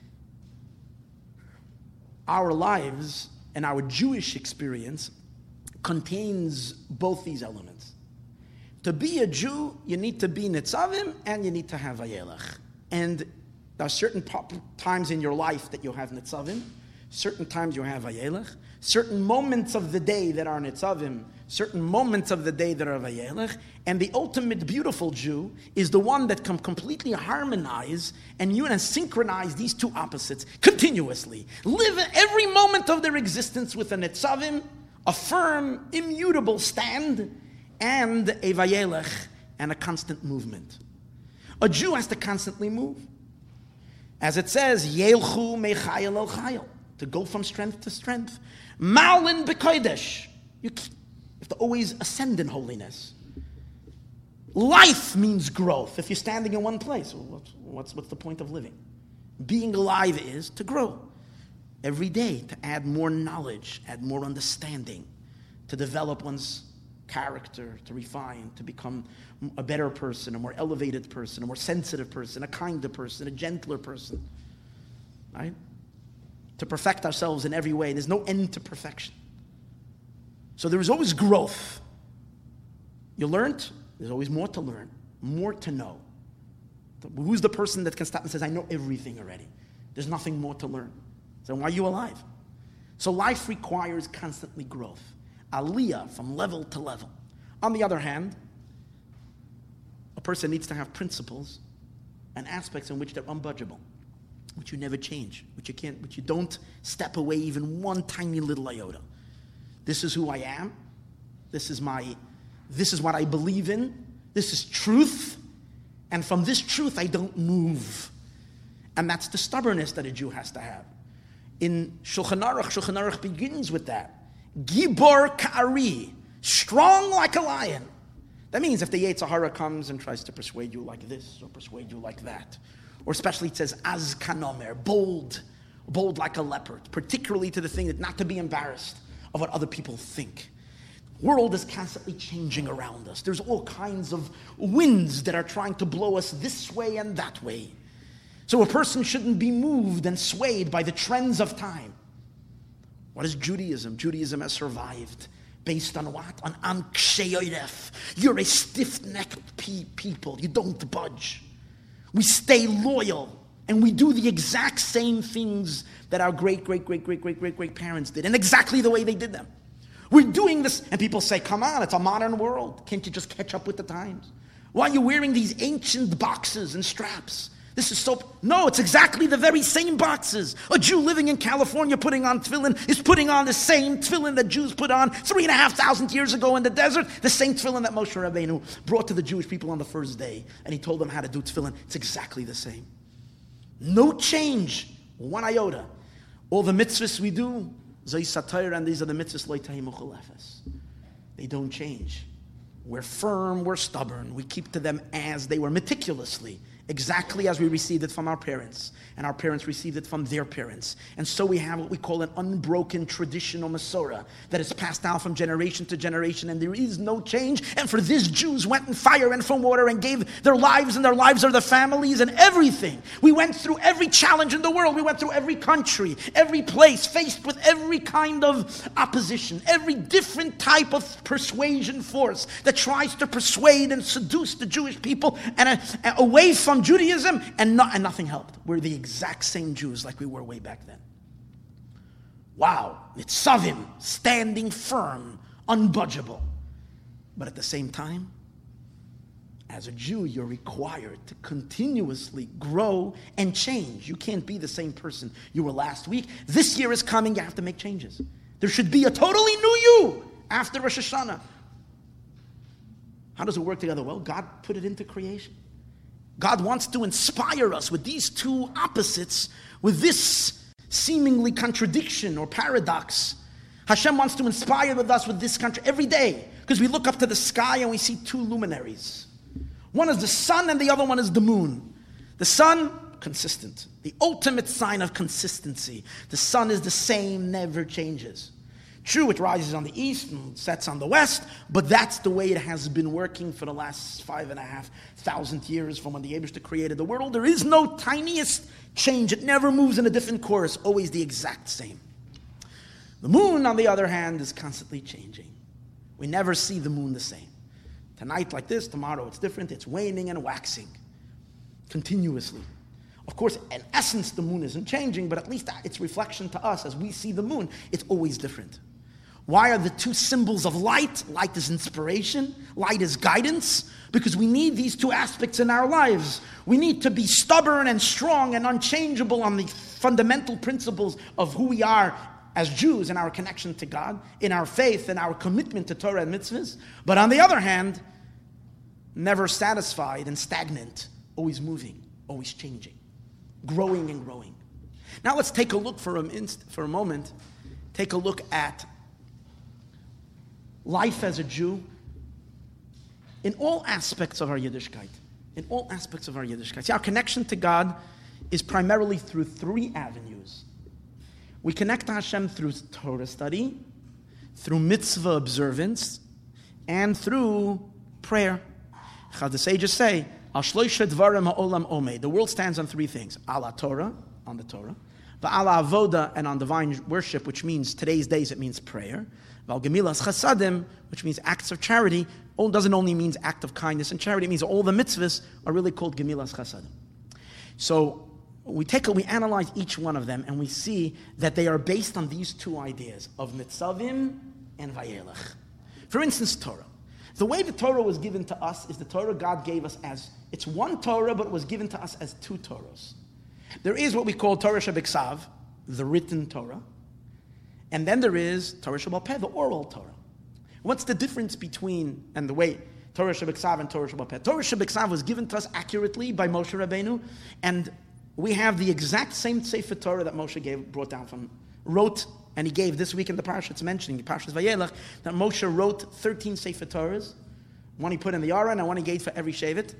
[SPEAKER 1] our lives and our Jewish experience contains both these elements. To be a Jew, you need to be nitzavim and you need to have vayelech. And there are certain times in your life that you have nitzavim, certain times you have vayelech, certain moments of the day that are nitzavim, certain moments of the day that are vayelech, and the ultimate beautiful Jew is the one that can completely harmonize and synchronize these two opposites continuously. Live every moment of their existence with a nitzavim, a firm, immutable stand, and a vayelech, and a constant movement. A Jew has to constantly move. As it says, Yelchu mechayel el chayel, to go from strength to strength. Malin b'kodesh, you have to always ascend in holiness. Life means growth. If you're standing in one place, what's the point of living? Being alive is to grow every day, to add more knowledge, add more understanding, to develop one's character, to refine, to become a better person, a more elevated person, a more sensitive person, a kinder person, a gentler person, right? To perfect ourselves in every way. There's no end to perfection. So there is always growth. You learned, there's always more to learn, more to know. Who's the person that can stop and says, I know everything already? There's nothing more to learn. So why are you alive? So life requires constantly growth. Aliyah, from level to level. On the other hand, a person needs to have principles and aspects in which they're unbudgeable, which you never change, which you don't step away even one tiny little iota. This is who I am. This is what I believe in. This is truth. And from this truth, I don't move. And that's the stubbornness that a Jew has to have. In Shulchan Aruch begins with that. Gibor ka'ari, strong like a lion. That means if the Yetzer Hara comes and tries to persuade you like this or persuade you like that, or especially it says az kanomer, bold like a leopard, particularly to the thing that not to be embarrassed of what other people think. The world is constantly changing around us. There's all kinds of winds that are trying to blow us this way and that way. So a person shouldn't be moved and swayed by the trends of time. What is Judaism? Judaism has survived based on what? On kshei oref. You're a stiff-necked people. You don't budge. We stay loyal, and we do the exact same things that our great-great-great-great-great-great-great-parents did, and exactly the way they did them. We're doing this, and people say, come on, it's a modern world. Can't you just catch up with the times? Why are you wearing these ancient boxes and straps? This is so... No, it's exactly the very same boxes. A Jew living in California putting on tefillin is putting on the same tefillin that Jews put on 3,500 years ago in the desert. The same tefillin that Moshe Rabbeinu brought to the Jewish people on the first day. And he told them how to do tefillin. It's exactly the same. No change. One iota. All the mitzvahs we do, Zay Satayr, and these are the mitzvahs Lo Tahi Muchal Efes. They don't change. We're firm, we're stubborn. We keep to them as they were, meticulously, exactly as we received it from our parents, and our parents received it from their parents. And so we have what we call an unbroken traditional Masorah that is passed down from generation to generation, and there is no change. And for this, Jews went in fire and from water and gave their lives, and their lives are their families and everything. We went through every challenge in the world. We went through every country, every place, faced with every kind of opposition, every different type of persuasion force that tries to persuade and seduce the Jewish people and away from Judaism, and nothing helped. We're the exact same Jews like we were way back then. Wow, Nitzavim, standing firm, unbudgeable. But at the same time, as a Jew, you're required to continuously grow and change. You can't be the same person you were last week. This year is coming, you have to make changes. There should be a totally new you after Rosh Hashanah. How does it work together? Well, God put it into creation. God wants to inspire us with these two opposites, with this seemingly contradiction or paradox. Hashem wants to inspire us with this country every day, because we look up to the sky and we see two luminaries. One is the sun and the other one is the moon. The sun, consistent. The ultimate sign of consistency. The sun is the same, never changes. True, it rises on the east and sets on the west, but that's the way it has been working for the last 5,500 years from when the Eibishter created the world. There is no tiniest change. It never moves in a different course, always the exact same. The moon, on the other hand, is constantly changing. We never see the moon the same. Tonight like this, tomorrow it's different. It's waning and waxing continuously. Of course, in essence, the moon isn't changing, but at least its reflection to us as we see the moon, it's always different. Why are the two symbols of light? Light is inspiration, light is guidance, because we need these two aspects in our lives. We need to be stubborn and strong and unchangeable on the fundamental principles of who we are as Jews in our connection to God, in our faith, and our commitment to Torah and mitzvahs. But on the other hand, never satisfied and stagnant, always moving, always changing, growing and growing. Now let's take a look for a moment, take a look at life as a Jew in all aspects of our Yiddishkeit. In all aspects of our Yiddishkeit. See, our connection to God is primarily through three avenues. We connect to Hashem through Torah study, through mitzvah observance, and through prayer. The sages say, the world stands on three things. Ala Torah, on the Torah. Va'ala avoda, and on divine worship, which means today's days it means prayer. Val gemilas chasadim, which means acts of charity. Doesn't only mean act of kindness and charity. It means all the mitzvahs are really called gemilas chasadim. So we analyze each one of them, and we see that they are based on these two ideas of nitzavim and vayelech. For instance, Torah. The way the Torah was given to us is the Torah God gave us as, it's one Torah, but it was given to us as two Torahs. There is what we call Torah Shebiksav, the written Torah. And then there is Torah Shebal Peh, the oral Torah. What's the difference between, and the way, Torah Shebiksav and Torah Shebal Peh? Torah Shebiksav was given to us accurately by Moshe Rabbeinu, and we have the exact same Sefer Torah that Moshe wrote, and he gave this week in the Parsha, it's mentioning, the Parshas Vayelech, that Moshe wrote 13 Sefer Torahs, one he put in the Aron, and one he gave for every Shevet.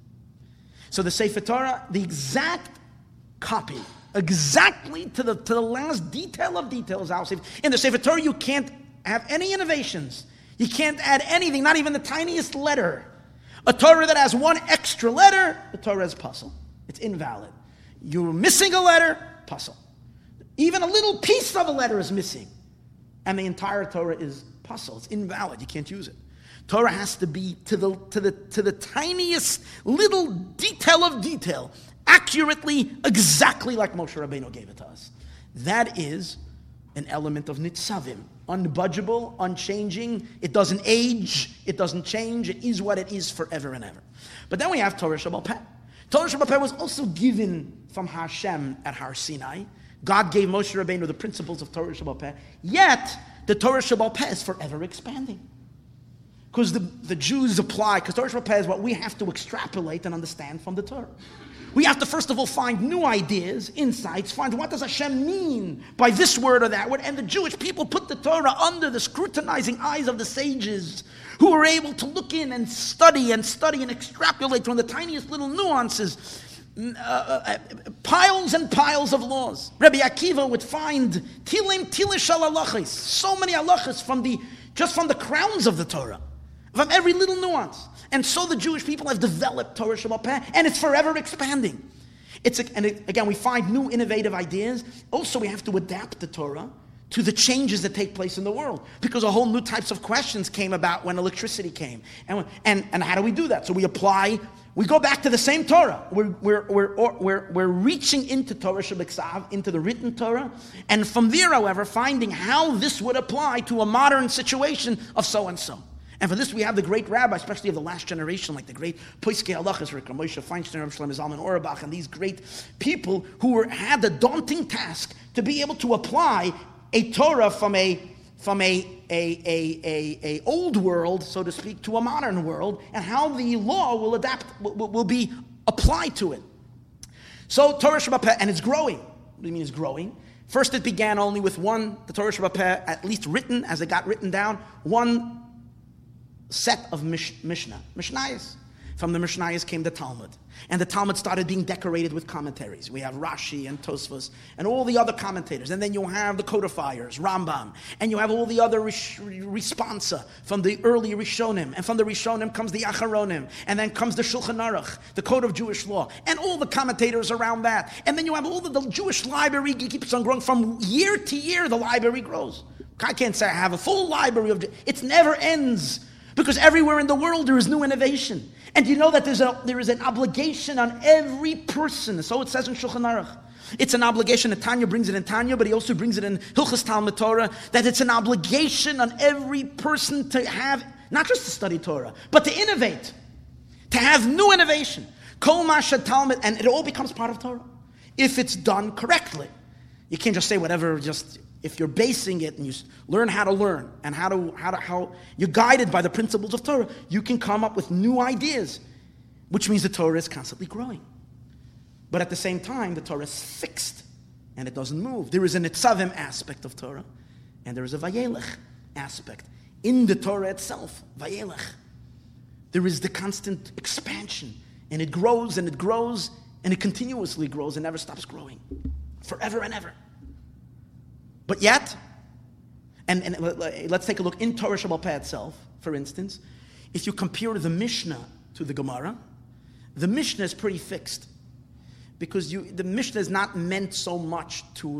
[SPEAKER 1] So the Sefer Torah, the exact copy, exactly to the last detail of details. In the Sefer Torah, you can't have any innovations. You can't add anything, not even the tiniest letter. A Torah that has one extra letter, the Torah is puzzle. It's invalid. You're missing a letter, puzzle. Even a little piece of a letter is missing, and the entire Torah is puzzle. It's invalid. You can't use it. Torah has to be to the tiniest little detail of detail, accurately, exactly like Moshe Rabbeinu gave it to us. That is an element of nitzavim, unbudgeable, unchanging. It doesn't age, it doesn't change. It is what it is forever and ever. But then we have Torah Shebal Peh. Torah Shebal Peh was also given from Hashem at Har Sinai. God gave Moshe Rabbeinu the principles of Torah Shebal Peh. Yet the Torah Shebal Peh is forever expanding. Because the Jews apply, because Torah Shebal Peh is what we have to extrapolate and understand from the Torah. we have to first of all find new ideas, insights, find what does Hashem mean by this word or that word. And the Jewish people put the Torah under the scrutinizing eyes of the sages, who were able to look in and study and extrapolate from the tiniest little nuances, piles and piles of laws. Rabbi Akiva would find tilish al halachos, so many halachos from the crowns of the Torah, from every little nuance. And so the Jewish people have developed Torah Sheba'al Peh, and it's forever expanding. Again, we find new innovative ideas. Also, we have to adapt the Torah to the changes that take place in the world, because a whole new types of questions came about when electricity came. And how do we do that? So we go back to the same Torah. We're reaching into Torah Shebeksav, into the written Torah, and from there, however, finding how this would apply to a modern situation of so and so. And for this, we have the great rabbi, especially of the last generation, like the great Poiskei Halachos, Rav Moshe Feinstein, Rav Shlomo Zalman Auerbach, and these great people who had the daunting task to be able to apply a Torah from a old world, so to speak, to a modern world, and how the law will will be applied to it. So Torah Sheba'al Peh, and it's growing. What do you mean it's growing? First, it began only with the Torah Sheba'al Peh, at least written, as it got written down, one set of Mishnayos. From the Mishnayos came the Talmud. And the Talmud started being decorated with commentaries. We have Rashi and Tosfos and all the other commentators. And then you have the codifiers, Rambam. And you have all the other responsa from the early Rishonim. And from the Rishonim comes the Acharonim. And then comes the Shulchan Aruch, the Code of Jewish Law. And all the commentators around that. And then you have all the Jewish library keeps on growing. From year to year, the library grows. I can't say I have a full library of... It never ends. Because everywhere in the world there is new innovation. And you know that there is an obligation on every person. So it says in Shulchan Aruch. It's an obligation, and Tanya brings it in Tanya, but he also brings it in Hilchos Talmud Torah, that it's an obligation on every person to have, not just to study Torah, but to innovate. To have new innovation. Kol Masha Talmud, and it all becomes part of Torah. If it's done correctly. You can't just say whatever, if you're basing it and you learn how to learn and how you're guided by the principles of Torah, you can come up with new ideas, which means the Torah is constantly growing. But at the same time, the Torah is fixed and it doesn't move. There is a Nitzavim aspect of Torah and there is a Vayelech aspect. In the Torah itself, Vayelech, there is the constant expansion, and it grows and it grows and it continuously grows and never stops growing, forever and ever. But yet, and let's take a look in Torah Sheba'al Peh itself, for instance. If you compare the Mishnah to the Gemara, the Mishnah is pretty fixed. Because the Mishnah is not meant so much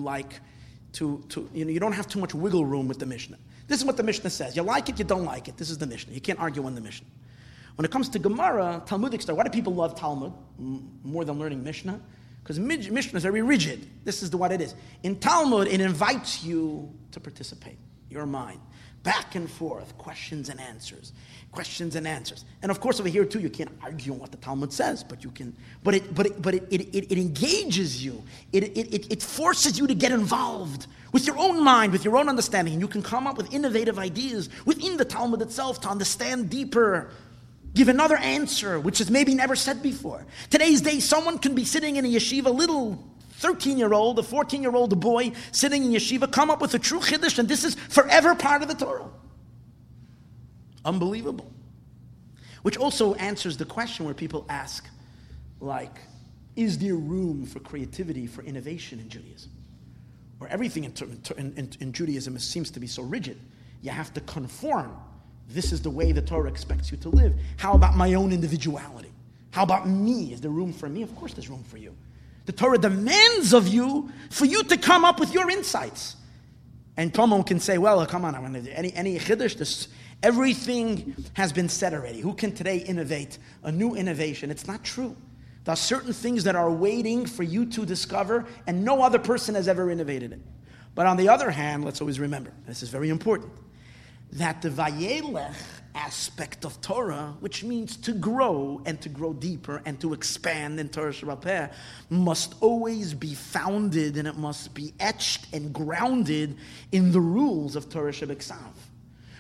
[SPEAKER 1] you don't have too much wiggle room with the Mishnah. This is what the Mishnah says. You like it, you don't like it. This is the Mishnah. You can't argue on the Mishnah. When it comes to Gemara, Talmudic stuff, why do people love Talmud more than learning Mishnah? Because Mishnah is very rigid. This is what it is. In Talmud, it invites you to participate. Your mind. Back and forth. Questions and answers. Questions and answers. And of course, over here too, you can't argue on what the Talmud says, but you can. But it engages you. It forces you to get involved with your own mind, with your own understanding. And you can come up with innovative ideas within the Talmud itself to understand deeper. Give another answer, which is maybe never said before. Today's day, someone can be sitting in a yeshiva, a little 13-year-old, a 14-year-old boy sitting in yeshiva, come up with a true chiddush, and this is forever part of the Torah. Unbelievable. Which also answers the question where people ask, like, is there room for creativity, for innovation in Judaism? Or everything in Judaism seems to be so rigid. You have to conform. This is the way the Torah expects you to live. How about my own individuality? How about me? Is there room for me? Of course there's room for you. The Torah demands of you for you to come up with your insights. And Tomo can say, well, come on, any chiddush, everything has been said already. Who can today innovate a new innovation? It's not true. There are certain things that are waiting for you to discover, and no other person has ever innovated it. But on the other hand, let's always remember, this is very important, that the Vayelech aspect of Torah, which means to grow and to grow deeper and to expand in Torah Sheba'al Peh, must always be founded and it must be etched and grounded in the rules of Torah Shebeksav.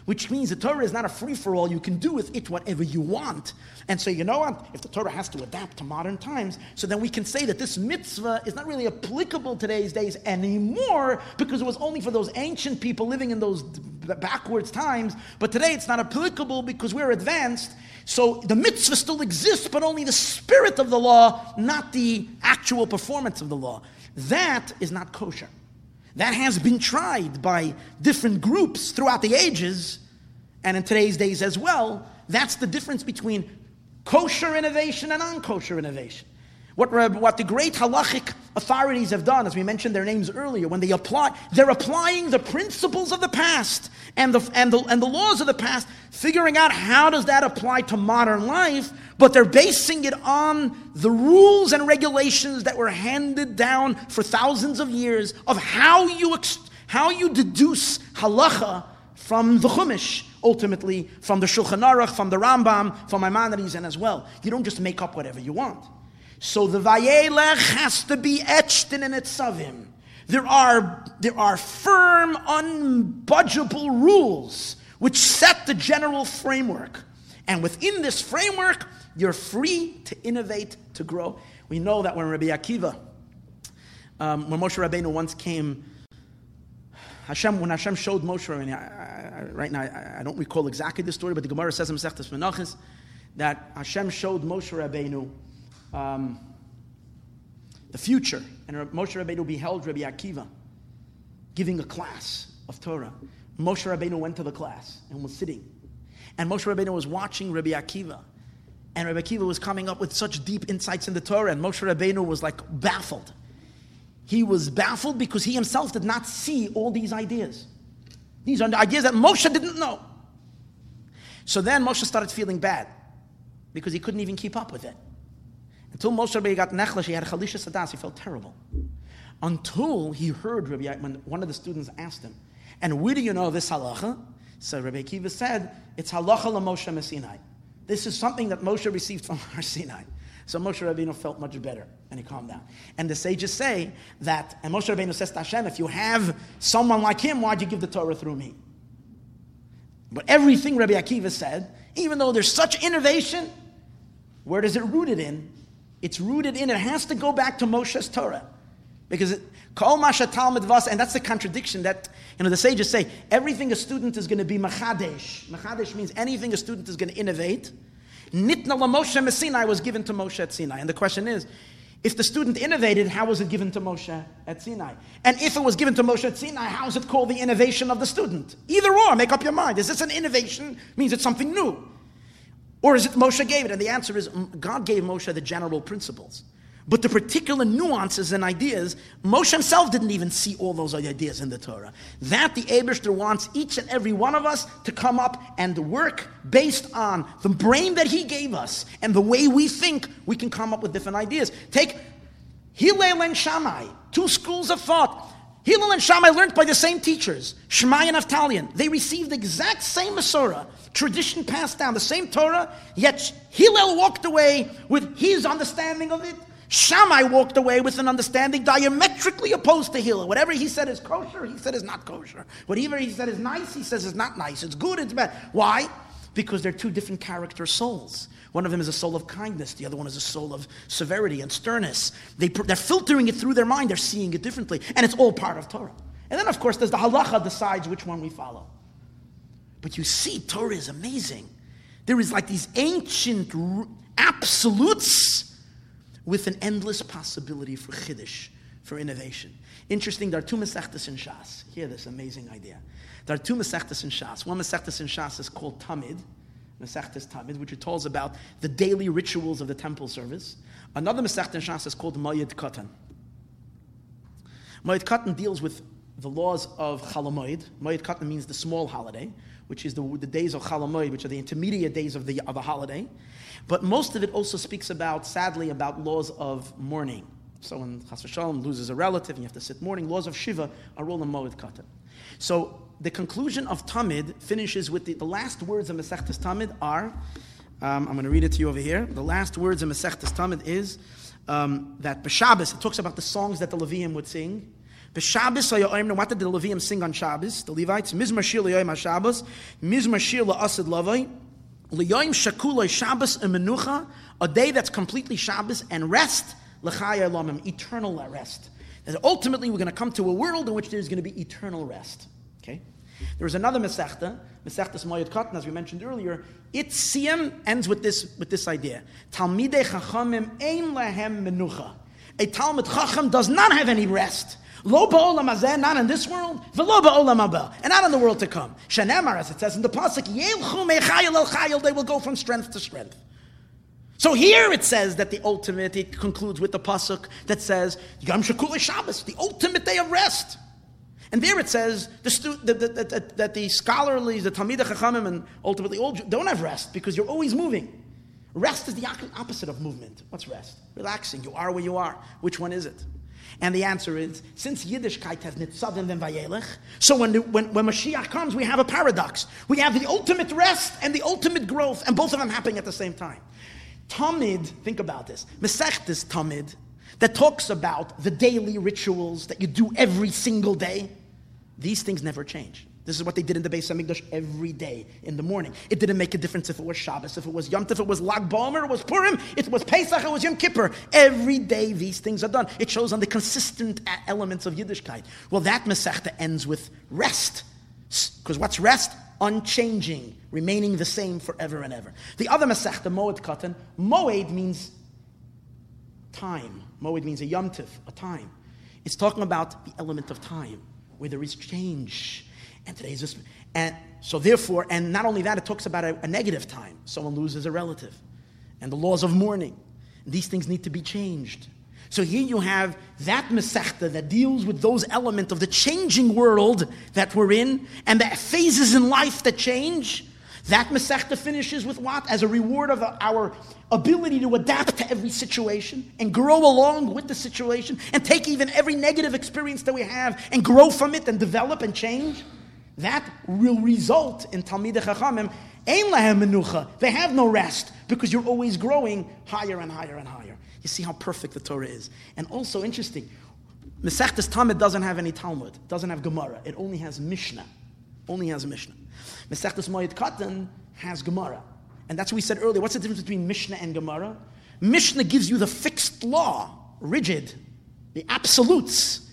[SPEAKER 1] which means the Torah is not a free-for-all. You can do with it whatever you want. And so, you know what? If the Torah has to adapt to modern times, so then we can say that this mitzvah is not really applicable today's days anymore, because it was only for those ancient people living in those backwards times. But today it's not applicable because we're advanced. So the mitzvah still exists, but only the spirit of the law, not the actual performance of the law. That is not kosher. That has been tried by different groups throughout the ages, and in today's days as well. That's the difference between kosher innovation and non-kosher innovation. What the great halachic authorities have done, as we mentioned their names earlier, when they're applying the principles of the past and the laws of the past, figuring out how does that apply to modern life, but they're basing it on the rules and regulations that were handed down for thousands of years of how you deduce halacha from the Chumash, ultimately from the Shulchan Aruch, from the Rambam, from Maimonides, and as well. You don't just make up whatever you want. So the Vayelech has to be etched in an Etzavim. There are firm, unbudgeable rules which set the general framework. And within this framework, you're free to innovate, to grow. We know that when Rabbi Akiva, when Moshe Rabbeinu once came, when Hashem showed Moshe Rabbeinu, right now I don't recall exactly the story, but the Gemara says in Masechtas Menachos that Hashem showed Moshe Rabbeinu the future, and Moshe Rabbeinu beheld Rabbi Akiva giving a class of Torah. Moshe Rabbeinu went to the class and was sitting, and Moshe Rabbeinu was watching Rabbi Akiva, and Rabbi Akiva was coming up with such deep insights in the Torah, and Moshe Rabbeinu was like baffled. He was baffled because he himself did not see all these ideas. These are the ideas that Moshe didn't know. So then Moshe started feeling bad because he couldn't even keep up with it. Until Moshe Rabbeinu got nechlesh, he had a chalisha sadas, he felt terrible. Until he heard when one of the students asked him, and where do you know this halacha? So Rabbi Akiva said, it's halacha l'Moshe Sinai. This is something that Moshe received from Har Sinai. So Moshe Rabbeinu felt much better, and he calmed down. And the sages say that, and Moshe Rabbeinu says to Hashem, if you have someone like him, why'd you give the Torah through me? But everything Rabbi Akiva said, even though there's such innovation, where does it rooted in? It's rooted in, it has to go back to Moshe's Torah. Because Kol Masha Talmud Vas, and that's the contradiction that, the sages say, everything a student is going to be Machadesh. Machadesh means anything a student is going to innovate. Nitna LaMoshe Sinai was given to Moshe at Sinai. And the question is, if the student innovated, how was it given to Moshe at Sinai? And if it was given to Moshe at Sinai, how is it called the innovation of the student? Either or, make up your mind. Is this an innovation? Means it's something new. Or is it Moshe gave it? And the answer is, God gave Moshe the general principles. But the particular nuances and ideas, Moshe himself didn't even see all those ideas in the Torah. That the Eibishter wants each and every one of us to come up and work based on the brain that he gave us and the way we think we can come up with different ideas. Take Hillel and Shammai, two schools of thought. Hillel and Shammai learned by the same teachers, Shammai and Naftalian. They received the exact same Masorah, tradition passed down, the same Torah, yet Hillel walked away with his understanding of it. Shammai walked away with an understanding diametrically opposed to Hillel. Whatever he said is kosher, he said is not kosher. Whatever he said is nice, he says is not nice. It's good, it's bad. Why? Because they're two different character souls. One of them is a soul of kindness. The other one is a soul of severity and sternness. They're filtering it through their mind. They're seeing it differently. And it's all part of Torah. And then, of course, there's the halacha decides which one we follow. But you see, Torah is amazing. There is like these ancient absolutes with an endless possibility for chiddush, for innovation. Interesting, there are two Masechtas in Shas. Hear this amazing idea. There are two Masechtas in Shas. One Masechtas in Shas is called Tamid, Masechtas Tamid, which tells about the daily rituals of the temple service. Another Masechta in Shas is called Moed Katan. Moed Katan deals with the laws of Chol Hamoed. Moed Katan means the small holiday, which is the days of Chol Hamoed, which are the intermediate days of the holiday. But most of it also speaks about, sadly, about laws of mourning. So when Chas v'Shalom loses a relative and you have to sit mourning, laws of Shiva are all in Moed Katan. So the conclusion of Tamid finishes with the last words of Masechtas Tamid are, I'm going to read it to you over here. The last words of Masechtas Tamid is that B'Shabbos, it talks about the songs that the Leviim would sing. What did the Levium sing on Shabbos? The Levites, Mizmar Shir L'Yoyim HaShabbos, Mizmar Shir L'Asad Lavai, L'Yoyim Shakuloi Shabbos Emenucha, a day that's completely Shabbos, and rest, L'Chaya Elamim, eternal rest. And ultimately, we're going to come to a world in which there's going to be eternal rest. Okay? There is another Masechta, Masechtas Moed Katan, as we mentioned earlier. Its siyam ends with this idea. Talmidei Chachamim ein lahem menucha. A Talmud Chacham does not have any rest. Lo ba'olam hazeh, not in this world, v'lo ba'olam haba, and not in the world to come. Shenemar, as it says in the pasuk, yelchu mechayil el chayil, they will go from strength to strength. So here it says that the ultimate, it concludes with the pasuk that says, Yom Shekula Shabbos, the ultimate day of rest. And there it says that the scholarly, the Talmidei Chachamim, and ultimately all don't have rest because you're always moving. Rest is the opposite of movement. What's rest? Relaxing. You are where you are. Which one is it? And the answer is, since Yiddishkeit has nitzavim and vayelech, so when Mashiach comes, we have a paradox. We have the ultimate rest and the ultimate growth, and both of them happening at the same time. Tamid, think about this. Masechtas Tamid, that talks about the daily rituals that you do every single day. These things never change. This is what they did in the Beis HaMikdash every day in the morning. It didn't make a difference if it was Shabbos, if it was Yom Tov, if it was Lag BaOmer, it was Purim, it was Pesach, it was Yom Kippur. Every day these things are done. It shows on the consistent elements of Yiddishkeit. Well, that Masechta ends with rest. Because what's rest? Unchanging, remaining the same forever and ever. The other Masechta, Moed Katan, Moed means time. Moed means a Yom Tov, a time. It's talking about the element of time, where there is change. And today's just, and so therefore, and not only that, it talks about a negative time. Someone loses a relative, and the laws of mourning. And these things need to be changed. So here you have that Masechta that deals with those elements of the changing world that we're in, and the phases in life that change. That Masechta finishes with what? As a reward of our ability to adapt to every situation and grow along with the situation and take even every negative experience that we have and grow from it and develop and change. That will result in Talmidei Chachamim, ein lahem menucha. They have no rest because you're always growing higher and higher and higher. You see how perfect the Torah is. And also interesting, Masechtas Tamid doesn't have any Talmud, doesn't have Gemara. It only has Mishnah. Only has Mishnah. Masechtas Moed Katan has Gemara. And that's what we said earlier. What's the difference between Mishnah and Gemara? Mishnah gives you the fixed law, rigid, the absolutes.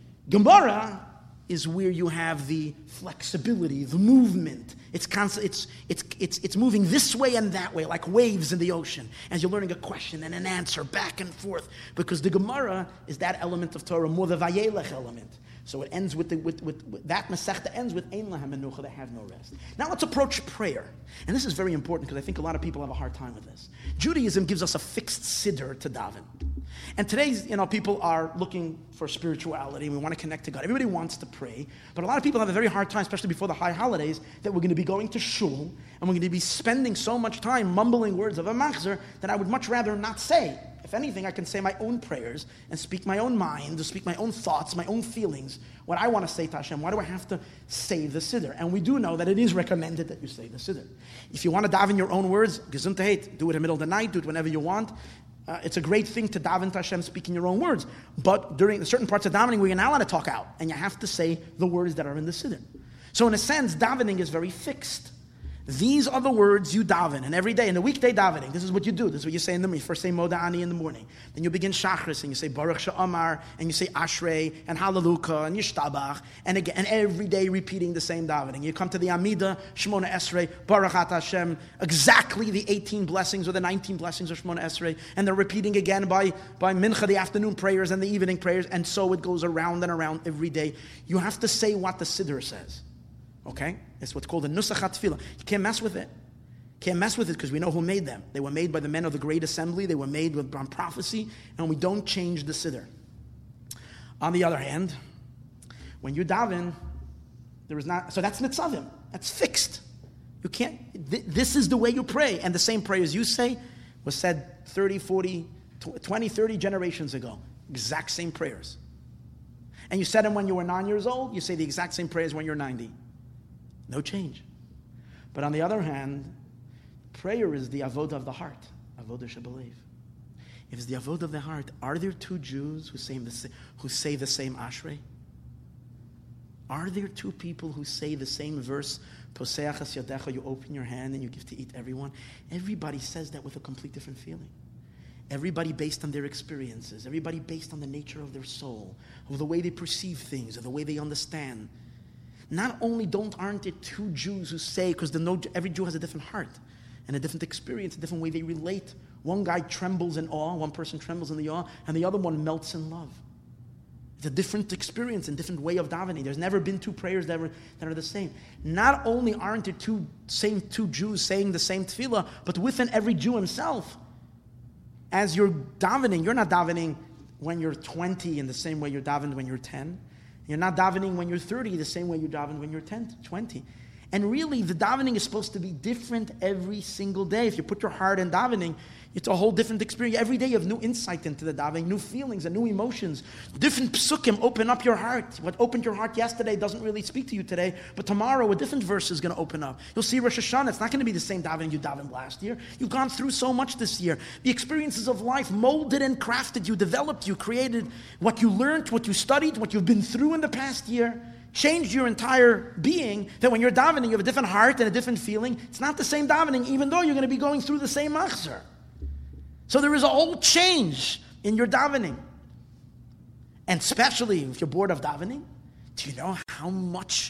[SPEAKER 1] Gemara is where you have the flexibility, the movement. It's constant. It's moving this way and that way, like waves in the ocean, as you're learning a question and an answer back and forth. Because the Gemara is that element of Torah, more the Vayelech element. So it ends with that Masechta ends with Ein Lahem Menucha, they have no rest. Now let's approach prayer. And this is very important because I think a lot of people have a hard time with this. Judaism gives us a fixed siddur to daven. And today's, people are looking for spirituality. We want to connect to God. Everybody wants to pray. But a lot of people have a very hard time, especially before the high holidays, that we're going to be going to shul and we're going to be spending so much time mumbling words of a machzor that I would much rather not say. If anything, I can say my own prayers and speak my own mind, speak my own thoughts, my own feelings, what I want to say to Hashem. Why do I have to say the siddur? And we do know that it is recommended that you say the siddur. If you want to daven your own words, gesundheit, do it in the middle of the night, do it whenever you want. It's a great thing to daven to Hashem speaking your own words. But during certain parts of davening, we're not allowed to talk out. And you have to say the words that are in the siddur. So in a sense, davening is very fixed. These are the words you daven, and every day, in the weekday davening, this is what you do. This is what you say in the morning. You first say Moda Ani in the morning. Then you begin Shachris, and you say Baruch She'amar, and you say Ashrei, and Hallelujah, and Yishtabach, and again, and every day repeating the same davening. You come to the Amida, Shemona Esrei, Baruch At Hashem, exactly the 18 blessings or the 19 blessings of Shemona Esrei, and they're repeating again by Mincha, the afternoon prayers, and the evening prayers, and so it goes around and around every day. You have to say what the Siddur says. Okay? It's what's called a Nusach HaTfilah. You can't mess with it. Can't mess with it because we know who made them. They were made by the men of the Great Assembly. They were made on prophecy, and we don't change the Siddur. On the other hand, when you daven, there is not, so that's Nitzavim. That's fixed. You can't, this is the way you pray. And the same prayers you say was said 30, 40, 20, 30 generations ago. Exact same prayers. And you said them when you were 9 years old, you say the exact same prayers when you're 90. No change. But on the other hand, prayer is the avodah of the heart. Avodah shebelev. If it's the avodah of the heart, are there two Jews who say the same Ashrei? Are there two people who say the same verse, Poseach es yadecha, you open your hand and you give to eat everyone? Everybody says that with a complete different feeling. Everybody based on their experiences. Everybody based on the nature of their soul, of the way they perceive things, of the way they understand. Not only aren't it two Jews who say, because every Jew has a different heart and a different experience, a different way they relate. One guy trembles in awe, one person trembles in the awe, and the other one melts in love. It's a different experience and different way of davening. There's never been two prayers that are the same. Not only aren't there two Jews saying the same tefillah, but within every Jew himself, as you're davening, you're not davening when you're 20 in the same way you're davened when you're 10. You're not davening when you're 30 the same way you davened when you're 20. And really, the davening is supposed to be different every single day. If you put your heart in davening, it's a whole different experience. Every day you have new insight into the davening, new feelings and new emotions. Different psukim open up your heart. What opened your heart yesterday doesn't really speak to you today, but tomorrow a different verse is going to open up. You'll see Rosh Hashanah. It's not going to be the same davening you davened last year. You've gone through so much this year. The experiences of life molded and crafted you, developed you, created what you learned, what you studied, what you've been through in the past year. Changed your entire being, that when you're davening, you have a different heart and a different feeling. It's not the same davening, even though you're going to be going through the same machzor. So there is a whole change in your davening. And especially if you're bored of davening, do you know how much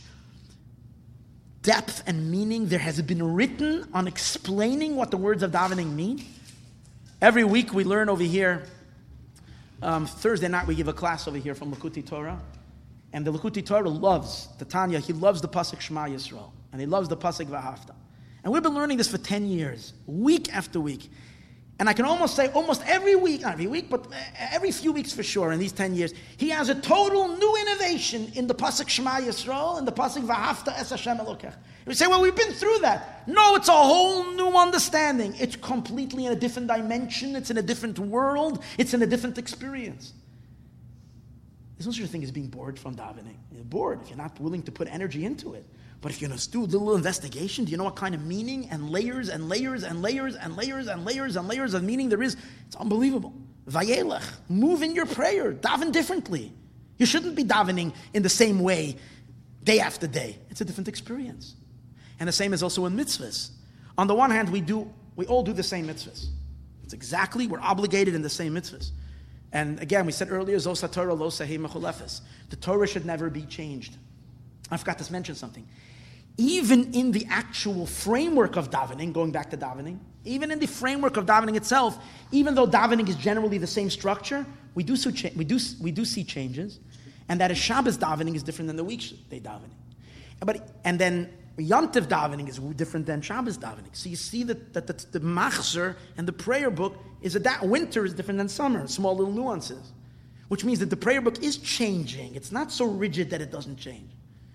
[SPEAKER 1] depth and meaning there has been written on explaining what the words of davening mean? Every week we learn over here, Thursday night we give a class over here from Likkutei Torah. And the Likkutei Torah loves, the Tanya, he loves the Pasuk Shema Yisrael. And he loves the Pasuk V'ahavta. And we've been learning this for 10 years, week after week. And I can almost say almost every week, not every week, but every few weeks for sure in these 10 years, he has a total new innovation in the Pasuk Shema Yisrael and the Pasuk V'ahavta es Hashem Elokech. We say, well, we've been through that. No, it's a whole new understanding. It's completely in a different dimension. It's in a different world. It's in a different experience. There's no such a thing as being bored from davening. You're bored if you're not willing to put energy into it. But if you're going to do a little investigation, do you know what kind of meaning and layers and layers and layers and layers and layers and layers of meaning there is? It's unbelievable. Vayelech, move in your prayer, daven differently. You shouldn't be davening in the same way day after day. It's a different experience. And the same is also in mitzvahs. On the one hand, we all do the same mitzvahs. We're obligated in the same mitzvahs. And again, we said earlier, Zos HaTorah lo sahei mechulefes. The Torah should never be changed. I forgot to mention something. Even in the actual framework of davening, going back to davening, even in the framework of davening itself, even though davening is generally the same structure, we do see changes, and that a Shabbos davening is different than the weekday davening. And then Yontif davening is different than Shabbos davening. So you see that the machzor and the prayer book is that winter is different than summer, small little nuances. Which means that the prayer book is changing. It's not so rigid that it doesn't change.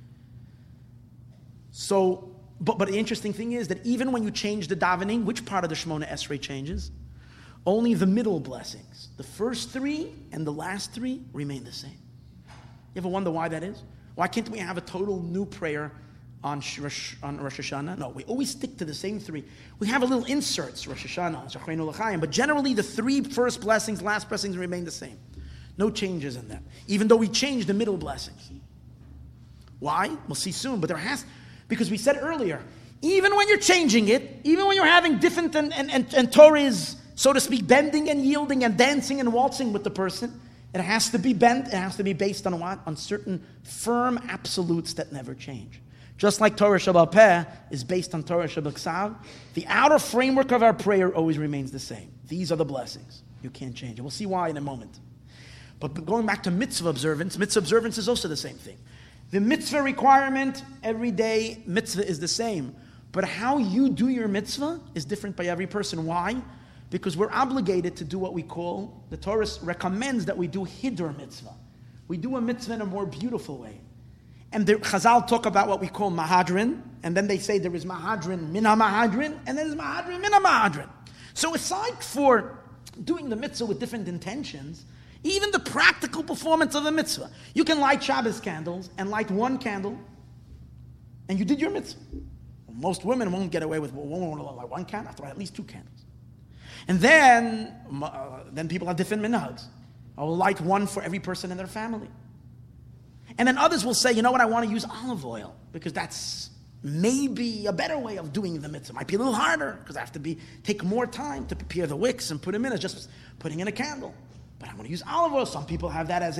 [SPEAKER 1] So, but the interesting thing is that even when you change the davening, which part of the Shemona Esrei changes? Only the middle blessings. The first three and the last three remain the same. You ever wonder why that is? Why can't we have a total new prayer on Rosh Hashanah? No, we always stick to the same three. We have a little inserts, Rosh Hashanah, Zacheinu L'chaim, but generally the three first blessings, last blessings remain the same. No changes in that. Even though we change the middle blessings. Why? We'll see soon, but because we said earlier, even when you're changing it, even when you're having different, and Torah is, so to speak, bending and yielding and dancing and waltzing with the person, it has to be bent, it has to be based on what? On certain firm absolutes that never change. Just like Torah Sheba'al Peh is based on Torah Sheba'Ksav, the outer framework of our prayer always remains the same. These are the blessings. You can't change it. We'll see why in a moment. But going back to mitzvah observance is also the same thing. The mitzvah requirement, every day, mitzvah is the same. But how you do your mitzvah is different by every person. Why? Because we're obligated to do what we call, the Torah recommends that we do Hiddur mitzvah. We do a mitzvah in a more beautiful way. And the Chazal talk about what we call Mahadrin, and then they say there is Mahadrin min ha-Mahadrin, and then there's Mahadrin min ha-Mahadrin. So aside for doing the mitzvah with different intentions, even the practical performance of the mitzvah. You can light Shabbos candles and light one candle, and you did your mitzvah. Most women won't get away with one candle, have to light at least two candles. And then people have different minhags. I will light one for every person in their family. And then others will say, you know what, I want to use olive oil because that's maybe a better way of doing the mitzvah. It might be a little harder because I have to take more time to prepare the wicks and put them in. It's just putting in a candle. But I want to use olive oil. Some people have that as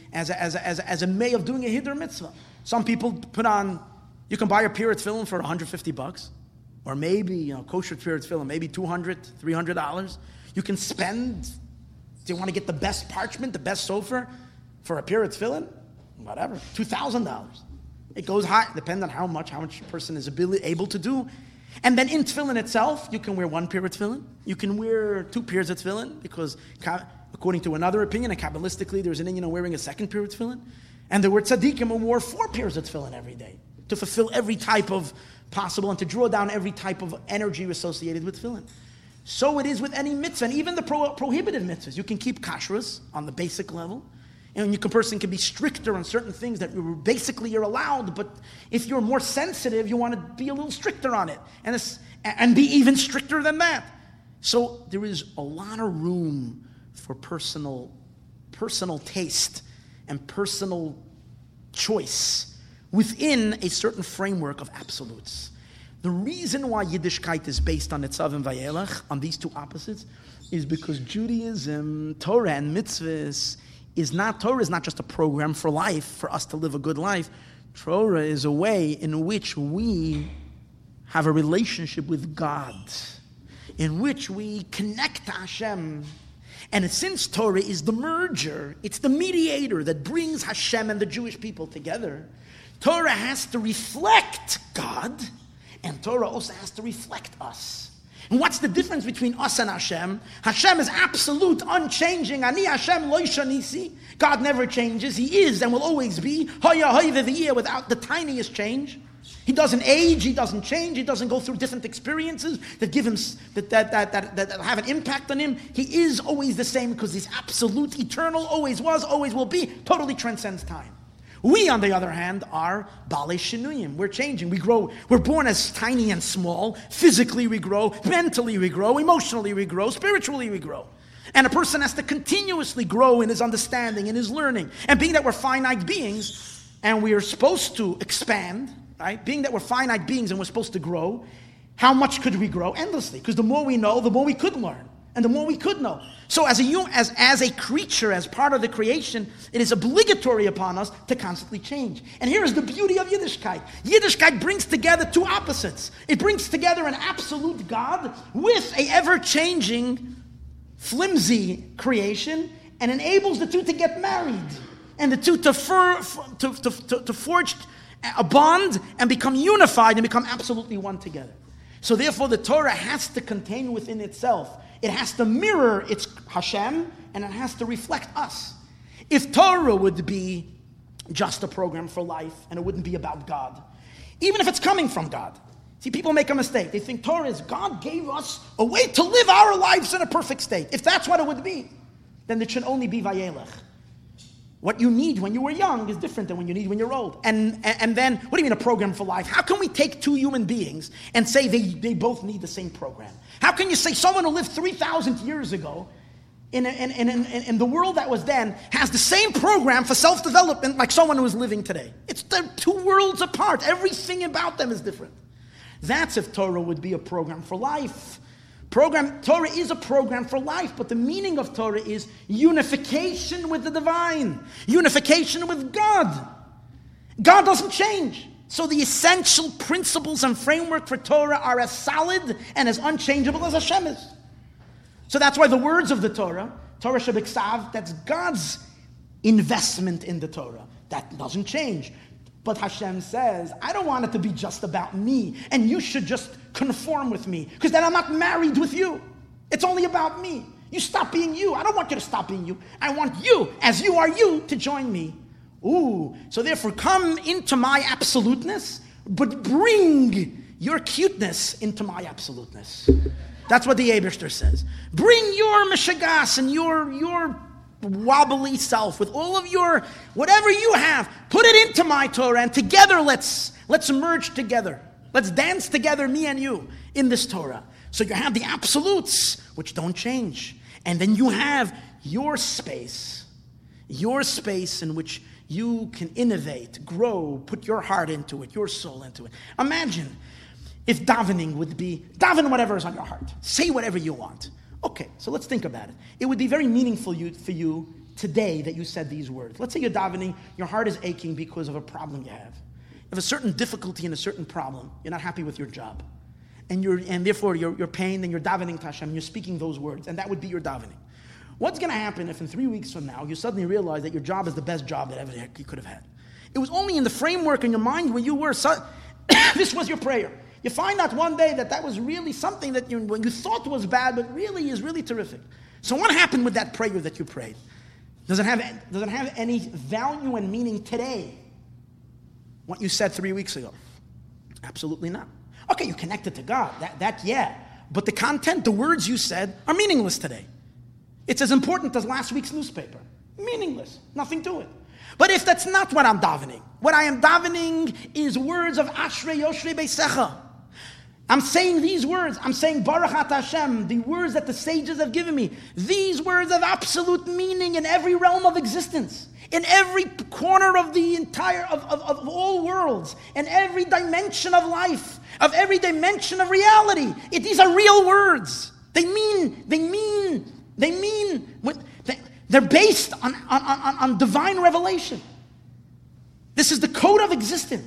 [SPEAKER 1] a way of doing a hiddur mitzvah. Some people put on, you can buy a Pirat film for $150, or maybe kosher Pirat film, maybe $200, $300. You can spend. Do you want to get the best parchment, the best sofer for a Pirat film? Whatever, $2,000. It goes high, depending on how much a person is able to do. And then in tefillin itself, you can wear one pair of tefillin. You can wear 2 pairs of tefillin because, according to another opinion, and Kabbalistically, there's an Indian wearing a second pair of tefillin. And there were tzaddikim who wore 4 pairs of tefillin every day to fulfill every type of possible and to draw down every type of energy associated with tefillin. So it is with any mitzvah, and even the prohibited mitzvahs. You can keep kashrus on the basic level. And a person can be stricter on certain things that basically you're allowed, but if you're more sensitive, you want to be a little stricter on it, and be even stricter than that. So there is a lot of room for personal taste and personal choice within a certain framework of absolutes. The reason why Yiddishkeit is based on Netzav and Vayelach, on these 2 opposites, is because Judaism, Torah, and mitzvahs Torah is not just a program for life, for us to live a good life. Torah is a way in which we have a relationship with God, in which we connect to Hashem. And since Torah is the merger, it's the mediator that brings Hashem and the Jewish people together, Torah has to reflect God, and Torah also has to reflect us. And what's the difference between us and Hashem? Hashem is absolute, unchanging. Ani Hashem lo shanisi. God never changes. He is and will always be. Haya hayveviyah, without the tiniest change. He doesn't age. He doesn't change. He doesn't go through different experiences that give him that have an impact on him. He is always the same because he's absolute, eternal, always was, always will be, totally transcends time. We, on the other hand, are Balei Shinuyim. We're changing. We grow. We're born as tiny and small. Physically we grow. Mentally we grow. Emotionally we grow. Spiritually we grow. And a person has to continuously grow in his understanding, in his learning. And being that we're finite beings, and we are supposed to expand, right? Being that we're finite beings and we're supposed to grow, how much could we grow? Endlessly. Because the more we know, the more we could learn. And the more we could know. So as a creature, as part of the creation, it is obligatory upon us to constantly change. And here is the beauty of Yiddishkeit. Yiddishkeit brings together 2 opposites. It brings together an absolute God with a ever-changing, flimsy creation, and enables the 2 to get married. And the 2 to forge a bond and become unified and become absolutely one together. So therefore the Torah has to contain within itself, it has to mirror its Hashem, and it has to reflect us. If Torah would be just a program for life, and it wouldn't be about God, even if it's coming from God. See, people make a mistake. They think Torah is God gave us a way to live our lives in a perfect state. If that's what it would be, then it should only be Vayelech. What you need when you were young is different than when you need when you're old. And then, what do you mean a program for life? How can we take 2 human beings and say they both need the same program? How can you say someone who lived 3,000 years ago in the world that was then has the same program for self-development like someone who is living today? They're 2 worlds apart. Everything about them is different. That's if Torah would be a program for life. Torah is a program for life, but the meaning of Torah is unification with the divine, unification with God. God doesn't change. So the essential principles and framework for Torah are as solid and as unchangeable as Hashem is. So that's why the words of the Torah Shebiksav, that's God's investment in the Torah. That doesn't change. But Hashem says, I don't want it to be just about me, and you should just conform with me, because then I'm not married with you. It's only about me. You stop being you. I don't want you to stop being you. I want you, as you are you, to join me. Ooh, so therefore come into my absoluteness, but bring your cuteness into my absoluteness. That's what the Eibishter says. Bring your mishagas and your wobbly self with all of your, whatever you have, put it into my Torah, and together let's merge together. Let's dance together, me and you, in this Torah. So you have the absolutes, which don't change. And then you have your space in which
[SPEAKER 2] You can innovate, grow, put your heart into it, your soul into it. Imagine if davening would be, daven whatever is on your heart. Say whatever you want. Okay, so let's think about it. It would be very meaningful for you today that you said these words. Let's say you're davening, your heart is aching because of a problem you have. You have a certain difficulty in a certain problem. You're not happy with your job. And therefore you're pained and you're davening to Hashem, and you're speaking those words, and that would be your davening. What's going to happen if in 3 weeks from now you suddenly realize that your job is the best job that ever you could have had? It was only in the framework in your mind where you were, this was your prayer. You find out one day that was really something that when you thought was bad, but really is really terrific. So what happened with that prayer that you prayed? Does it have any value and meaning today? What you said 3 weeks ago? Absolutely not. Okay, you connected to God, that yeah. But the content, the words you said, are meaningless today. It's as important as last week's newspaper. Meaningless, nothing to it. But if that's not what I'm davening, what I am davening is words of Ashrei Yoshri Beisecha. I'm saying these words. I'm saying Baruch Ata Hashem, the words that the sages have given me. These words have absolute meaning in every realm of existence, in every corner of the entire of all worlds, in every dimension of life, of every dimension of reality. These are real words. They're based on divine revelation. This is the code of existence.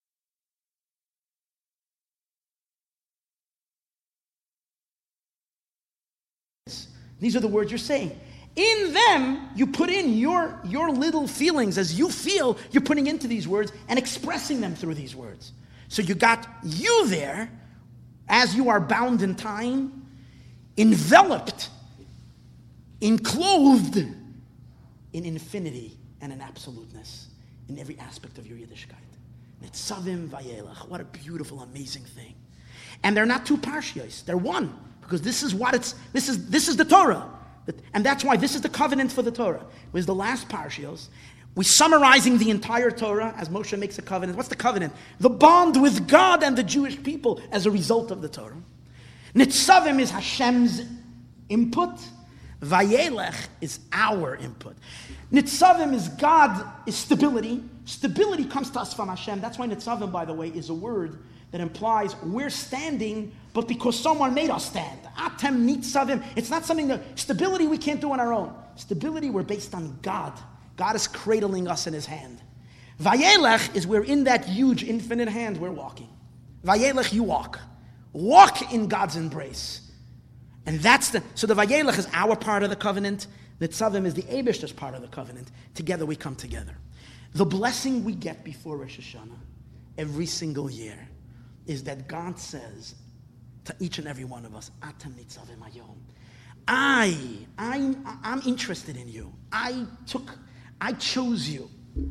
[SPEAKER 2] These are the words you're saying. In them, you put in your little feelings as you feel you're putting into these words and expressing them through these words. So you got you there as you are bound in time, enveloped, enclosed in infinity and in absoluteness in every aspect of your Yiddishkeit. Netzavim vayelach. What a beautiful, amazing thing. And they're not two parshios. They're one. Because this is the Torah. And that's why this is the covenant for the Torah. It was the last parshios. We're summarizing the entire Torah as Moshe makes a covenant. What's the covenant? The bond with God and the Jewish people as a result of the Torah. Nitzavim is Hashem's input. Vayelech is our input. Nitzavim is God, is stability. Stability comes to us from Hashem. That's why Nitzavim, by the way, is a word that implies we're standing, but because someone made us stand. Atem nitzavim. It's not something that, stability we can't do on our own. Stability, we're based on God. God is cradling us in his hand. Vayelech is we're in that huge, infinite hand we're walking. Vayelech, you walk. Walk in God's embrace. And so the Vayelech is our part of the covenant. Nitzavim is the Eibishter's part of the covenant. Together we come together. The blessing we get before Rosh Hashanah, every single year, is that God says to each and every one of us, Atem nitzavim hayom. I'm interested in you. I chose you.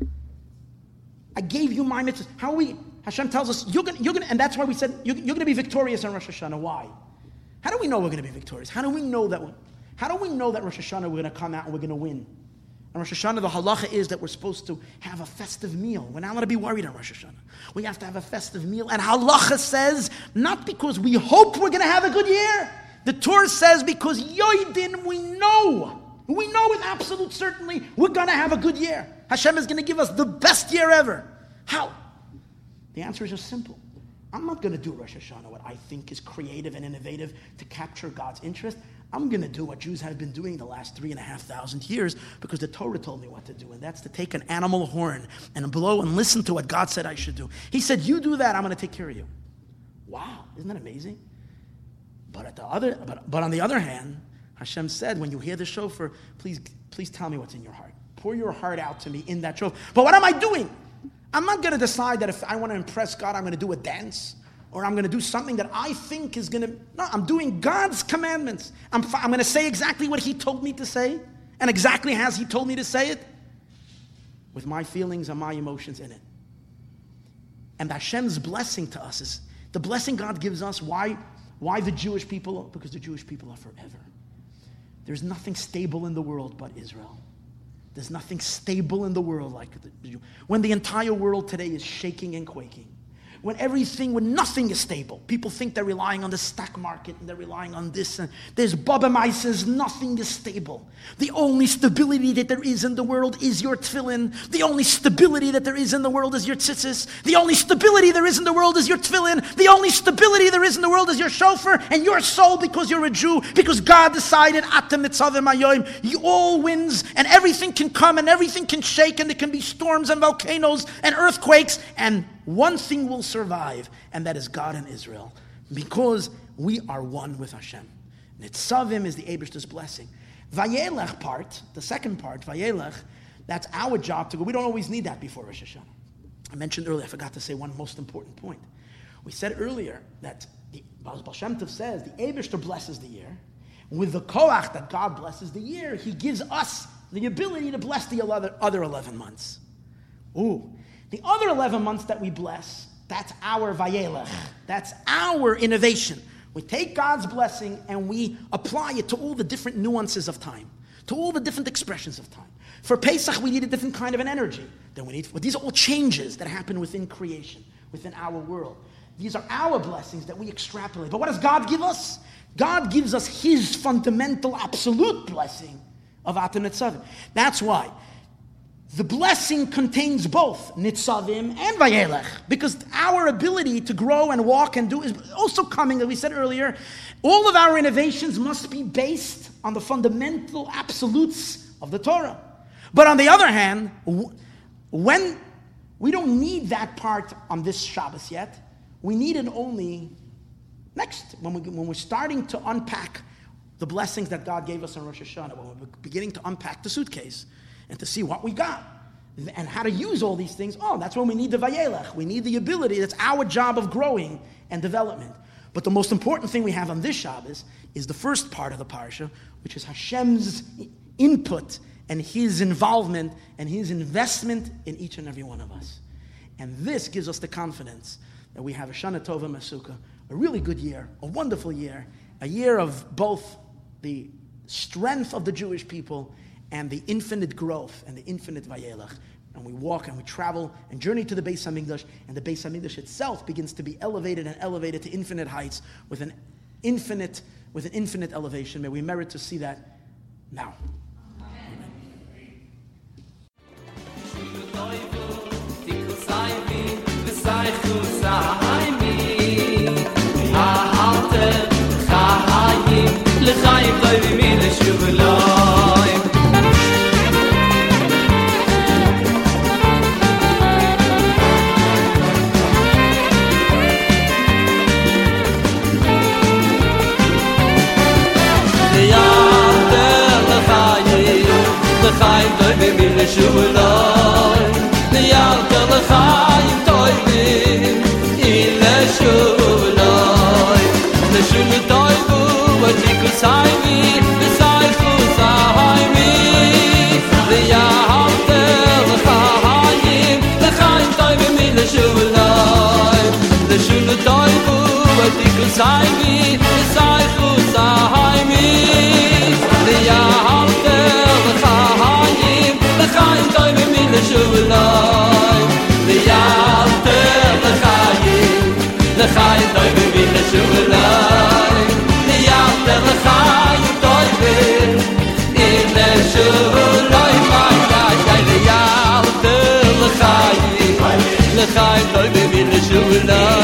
[SPEAKER 2] I gave you my mitzvah. Hashem tells us, you're gonna, and that's why we said, you're gonna be victorious on Rosh Hashanah. Why? How do we know we're gonna be victorious? How do we know that Rosh Hashanah we're gonna come out and we're gonna win? On Rosh Hashanah, the halacha is that we're supposed to have a festive meal. We're not allowed to be worried on Rosh Hashanah. We have to have a festive meal. And halacha says, not because we hope we're going to have a good year. The Torah says, because yoidin, we know with absolute certainty we're going to have a good year. Hashem is going to give us the best year ever. How? The answer is just simple. I'm not going to do Rosh Hashanah what I think is creative and innovative to capture God's interest. I'm going to do what Jews have been doing the last 3,500 years because the Torah told me what to do, and that's to take an animal horn and blow and listen to what God said I should do. He said, you do that, I'm going to take care of you. Wow, isn't that amazing? But on the other hand, Hashem said, when you hear the shofar, please tell me what's in your heart. Pour your heart out to me in that shofar. But what am I doing? I'm not going to decide that if I want to impress God, I'm going to do a dance. Or I'm going to do something that I think is going to... No, I'm doing God's commandments. I'm going to say exactly what he told me to say, and exactly as he told me to say it, with my feelings and my emotions in it. And Hashem's blessing to us is... The blessing God gives us, why the Jewish people? Because the Jewish people are forever. There's nothing stable in the world but Israel. There's nothing stable in the world like the Jew. When the entire world today is shaking and quaking, when nothing is stable. People think they're relying on the stock market and they're relying on this. And there's Baba Mai says nothing is stable. The only stability that there is in the world is your tefillin. The only stability that there is in the world is your tzitzis. The only stability there is in the world is your tefillin. The only stability there is in the world is your shofar and your soul, because you're a Jew, because God decided, Atem Nitzavim Hayoim, you all wins, and everything can come and everything can shake, and there can be storms and volcanoes and earthquakes, and one thing will survive, and that is God and Israel, because we are one with Hashem. Nitzavim is the Eibishter's blessing. Vayelech part, the second part, Vayelech, that's our job to go. We don't always need that before Rosh Hashanah. I mentioned earlier, I forgot to say one most important point. We said earlier that the Baal Shem Tov says the Eibishter blesses the year. With the koach that God blesses the year, He gives us the ability to bless the other 11 months. Ooh, the other 11 months that we bless, that's our vayelech. That's our innovation. We take God's blessing and we apply it to all the different nuances of time, to all the different expressions of time. For Pesach, we need a different kind of an energy than we need. These are all changes that happen within creation, within our world. These are our blessings that we extrapolate. But what does God give us? God gives us His fundamental, absolute blessing of Atem Nitzavim. That's why the blessing contains both Nitzavim and Vayelech, because our ability to grow and walk and do is also coming, as we said earlier. All of our innovations must be based on the fundamental absolutes of the Torah. But on the other hand, when we don't need that part on this Shabbos yet, we need it only next, when we're starting to unpack the blessings that God gave us on Rosh Hashanah, when we're beginning to unpack the suitcase and to see what we got and how to use all these things. Oh, that's when we need the Vayelech. We need the ability. That's our job of growing and development. But the most important thing we have on this Shabbos is the first part of the parsha, which is Hashem's input and His involvement and His investment in each and every one of us. And this gives us the confidence that we have a Shana Tova Masuka, a really good year, a wonderful year, a year of both the strength of the Jewish people and the infinite growth and the infinite Vayelech. And we walk and we travel and journey to the Beis HaMikdash, and the Beis HaMikdash itself begins to be elevated and elevated to infinite heights with an infinite elevation. May we merit to see that now.
[SPEAKER 3] לחיים טובים מלשוב אלוהים ליעדר לחיים טובים מלשוב אלוהים ליעדר לחיים טובים מלשוב אלוהים לשוב טובים Kusaymi, Besai Kusaymi, Liyahavte L'chayim, L'chayim Toivim L'shulayim, L'shulu Toivu, Vati Kusaymi, Besai Kusaymi, Liyahavte L'chayim, L'chayim Toivim L'shulayim, Liyahavte L'chayim, L'chayim Toivim L'shulayim. לחיים טובים אם לשולוי לחיים טובים אם לשולוי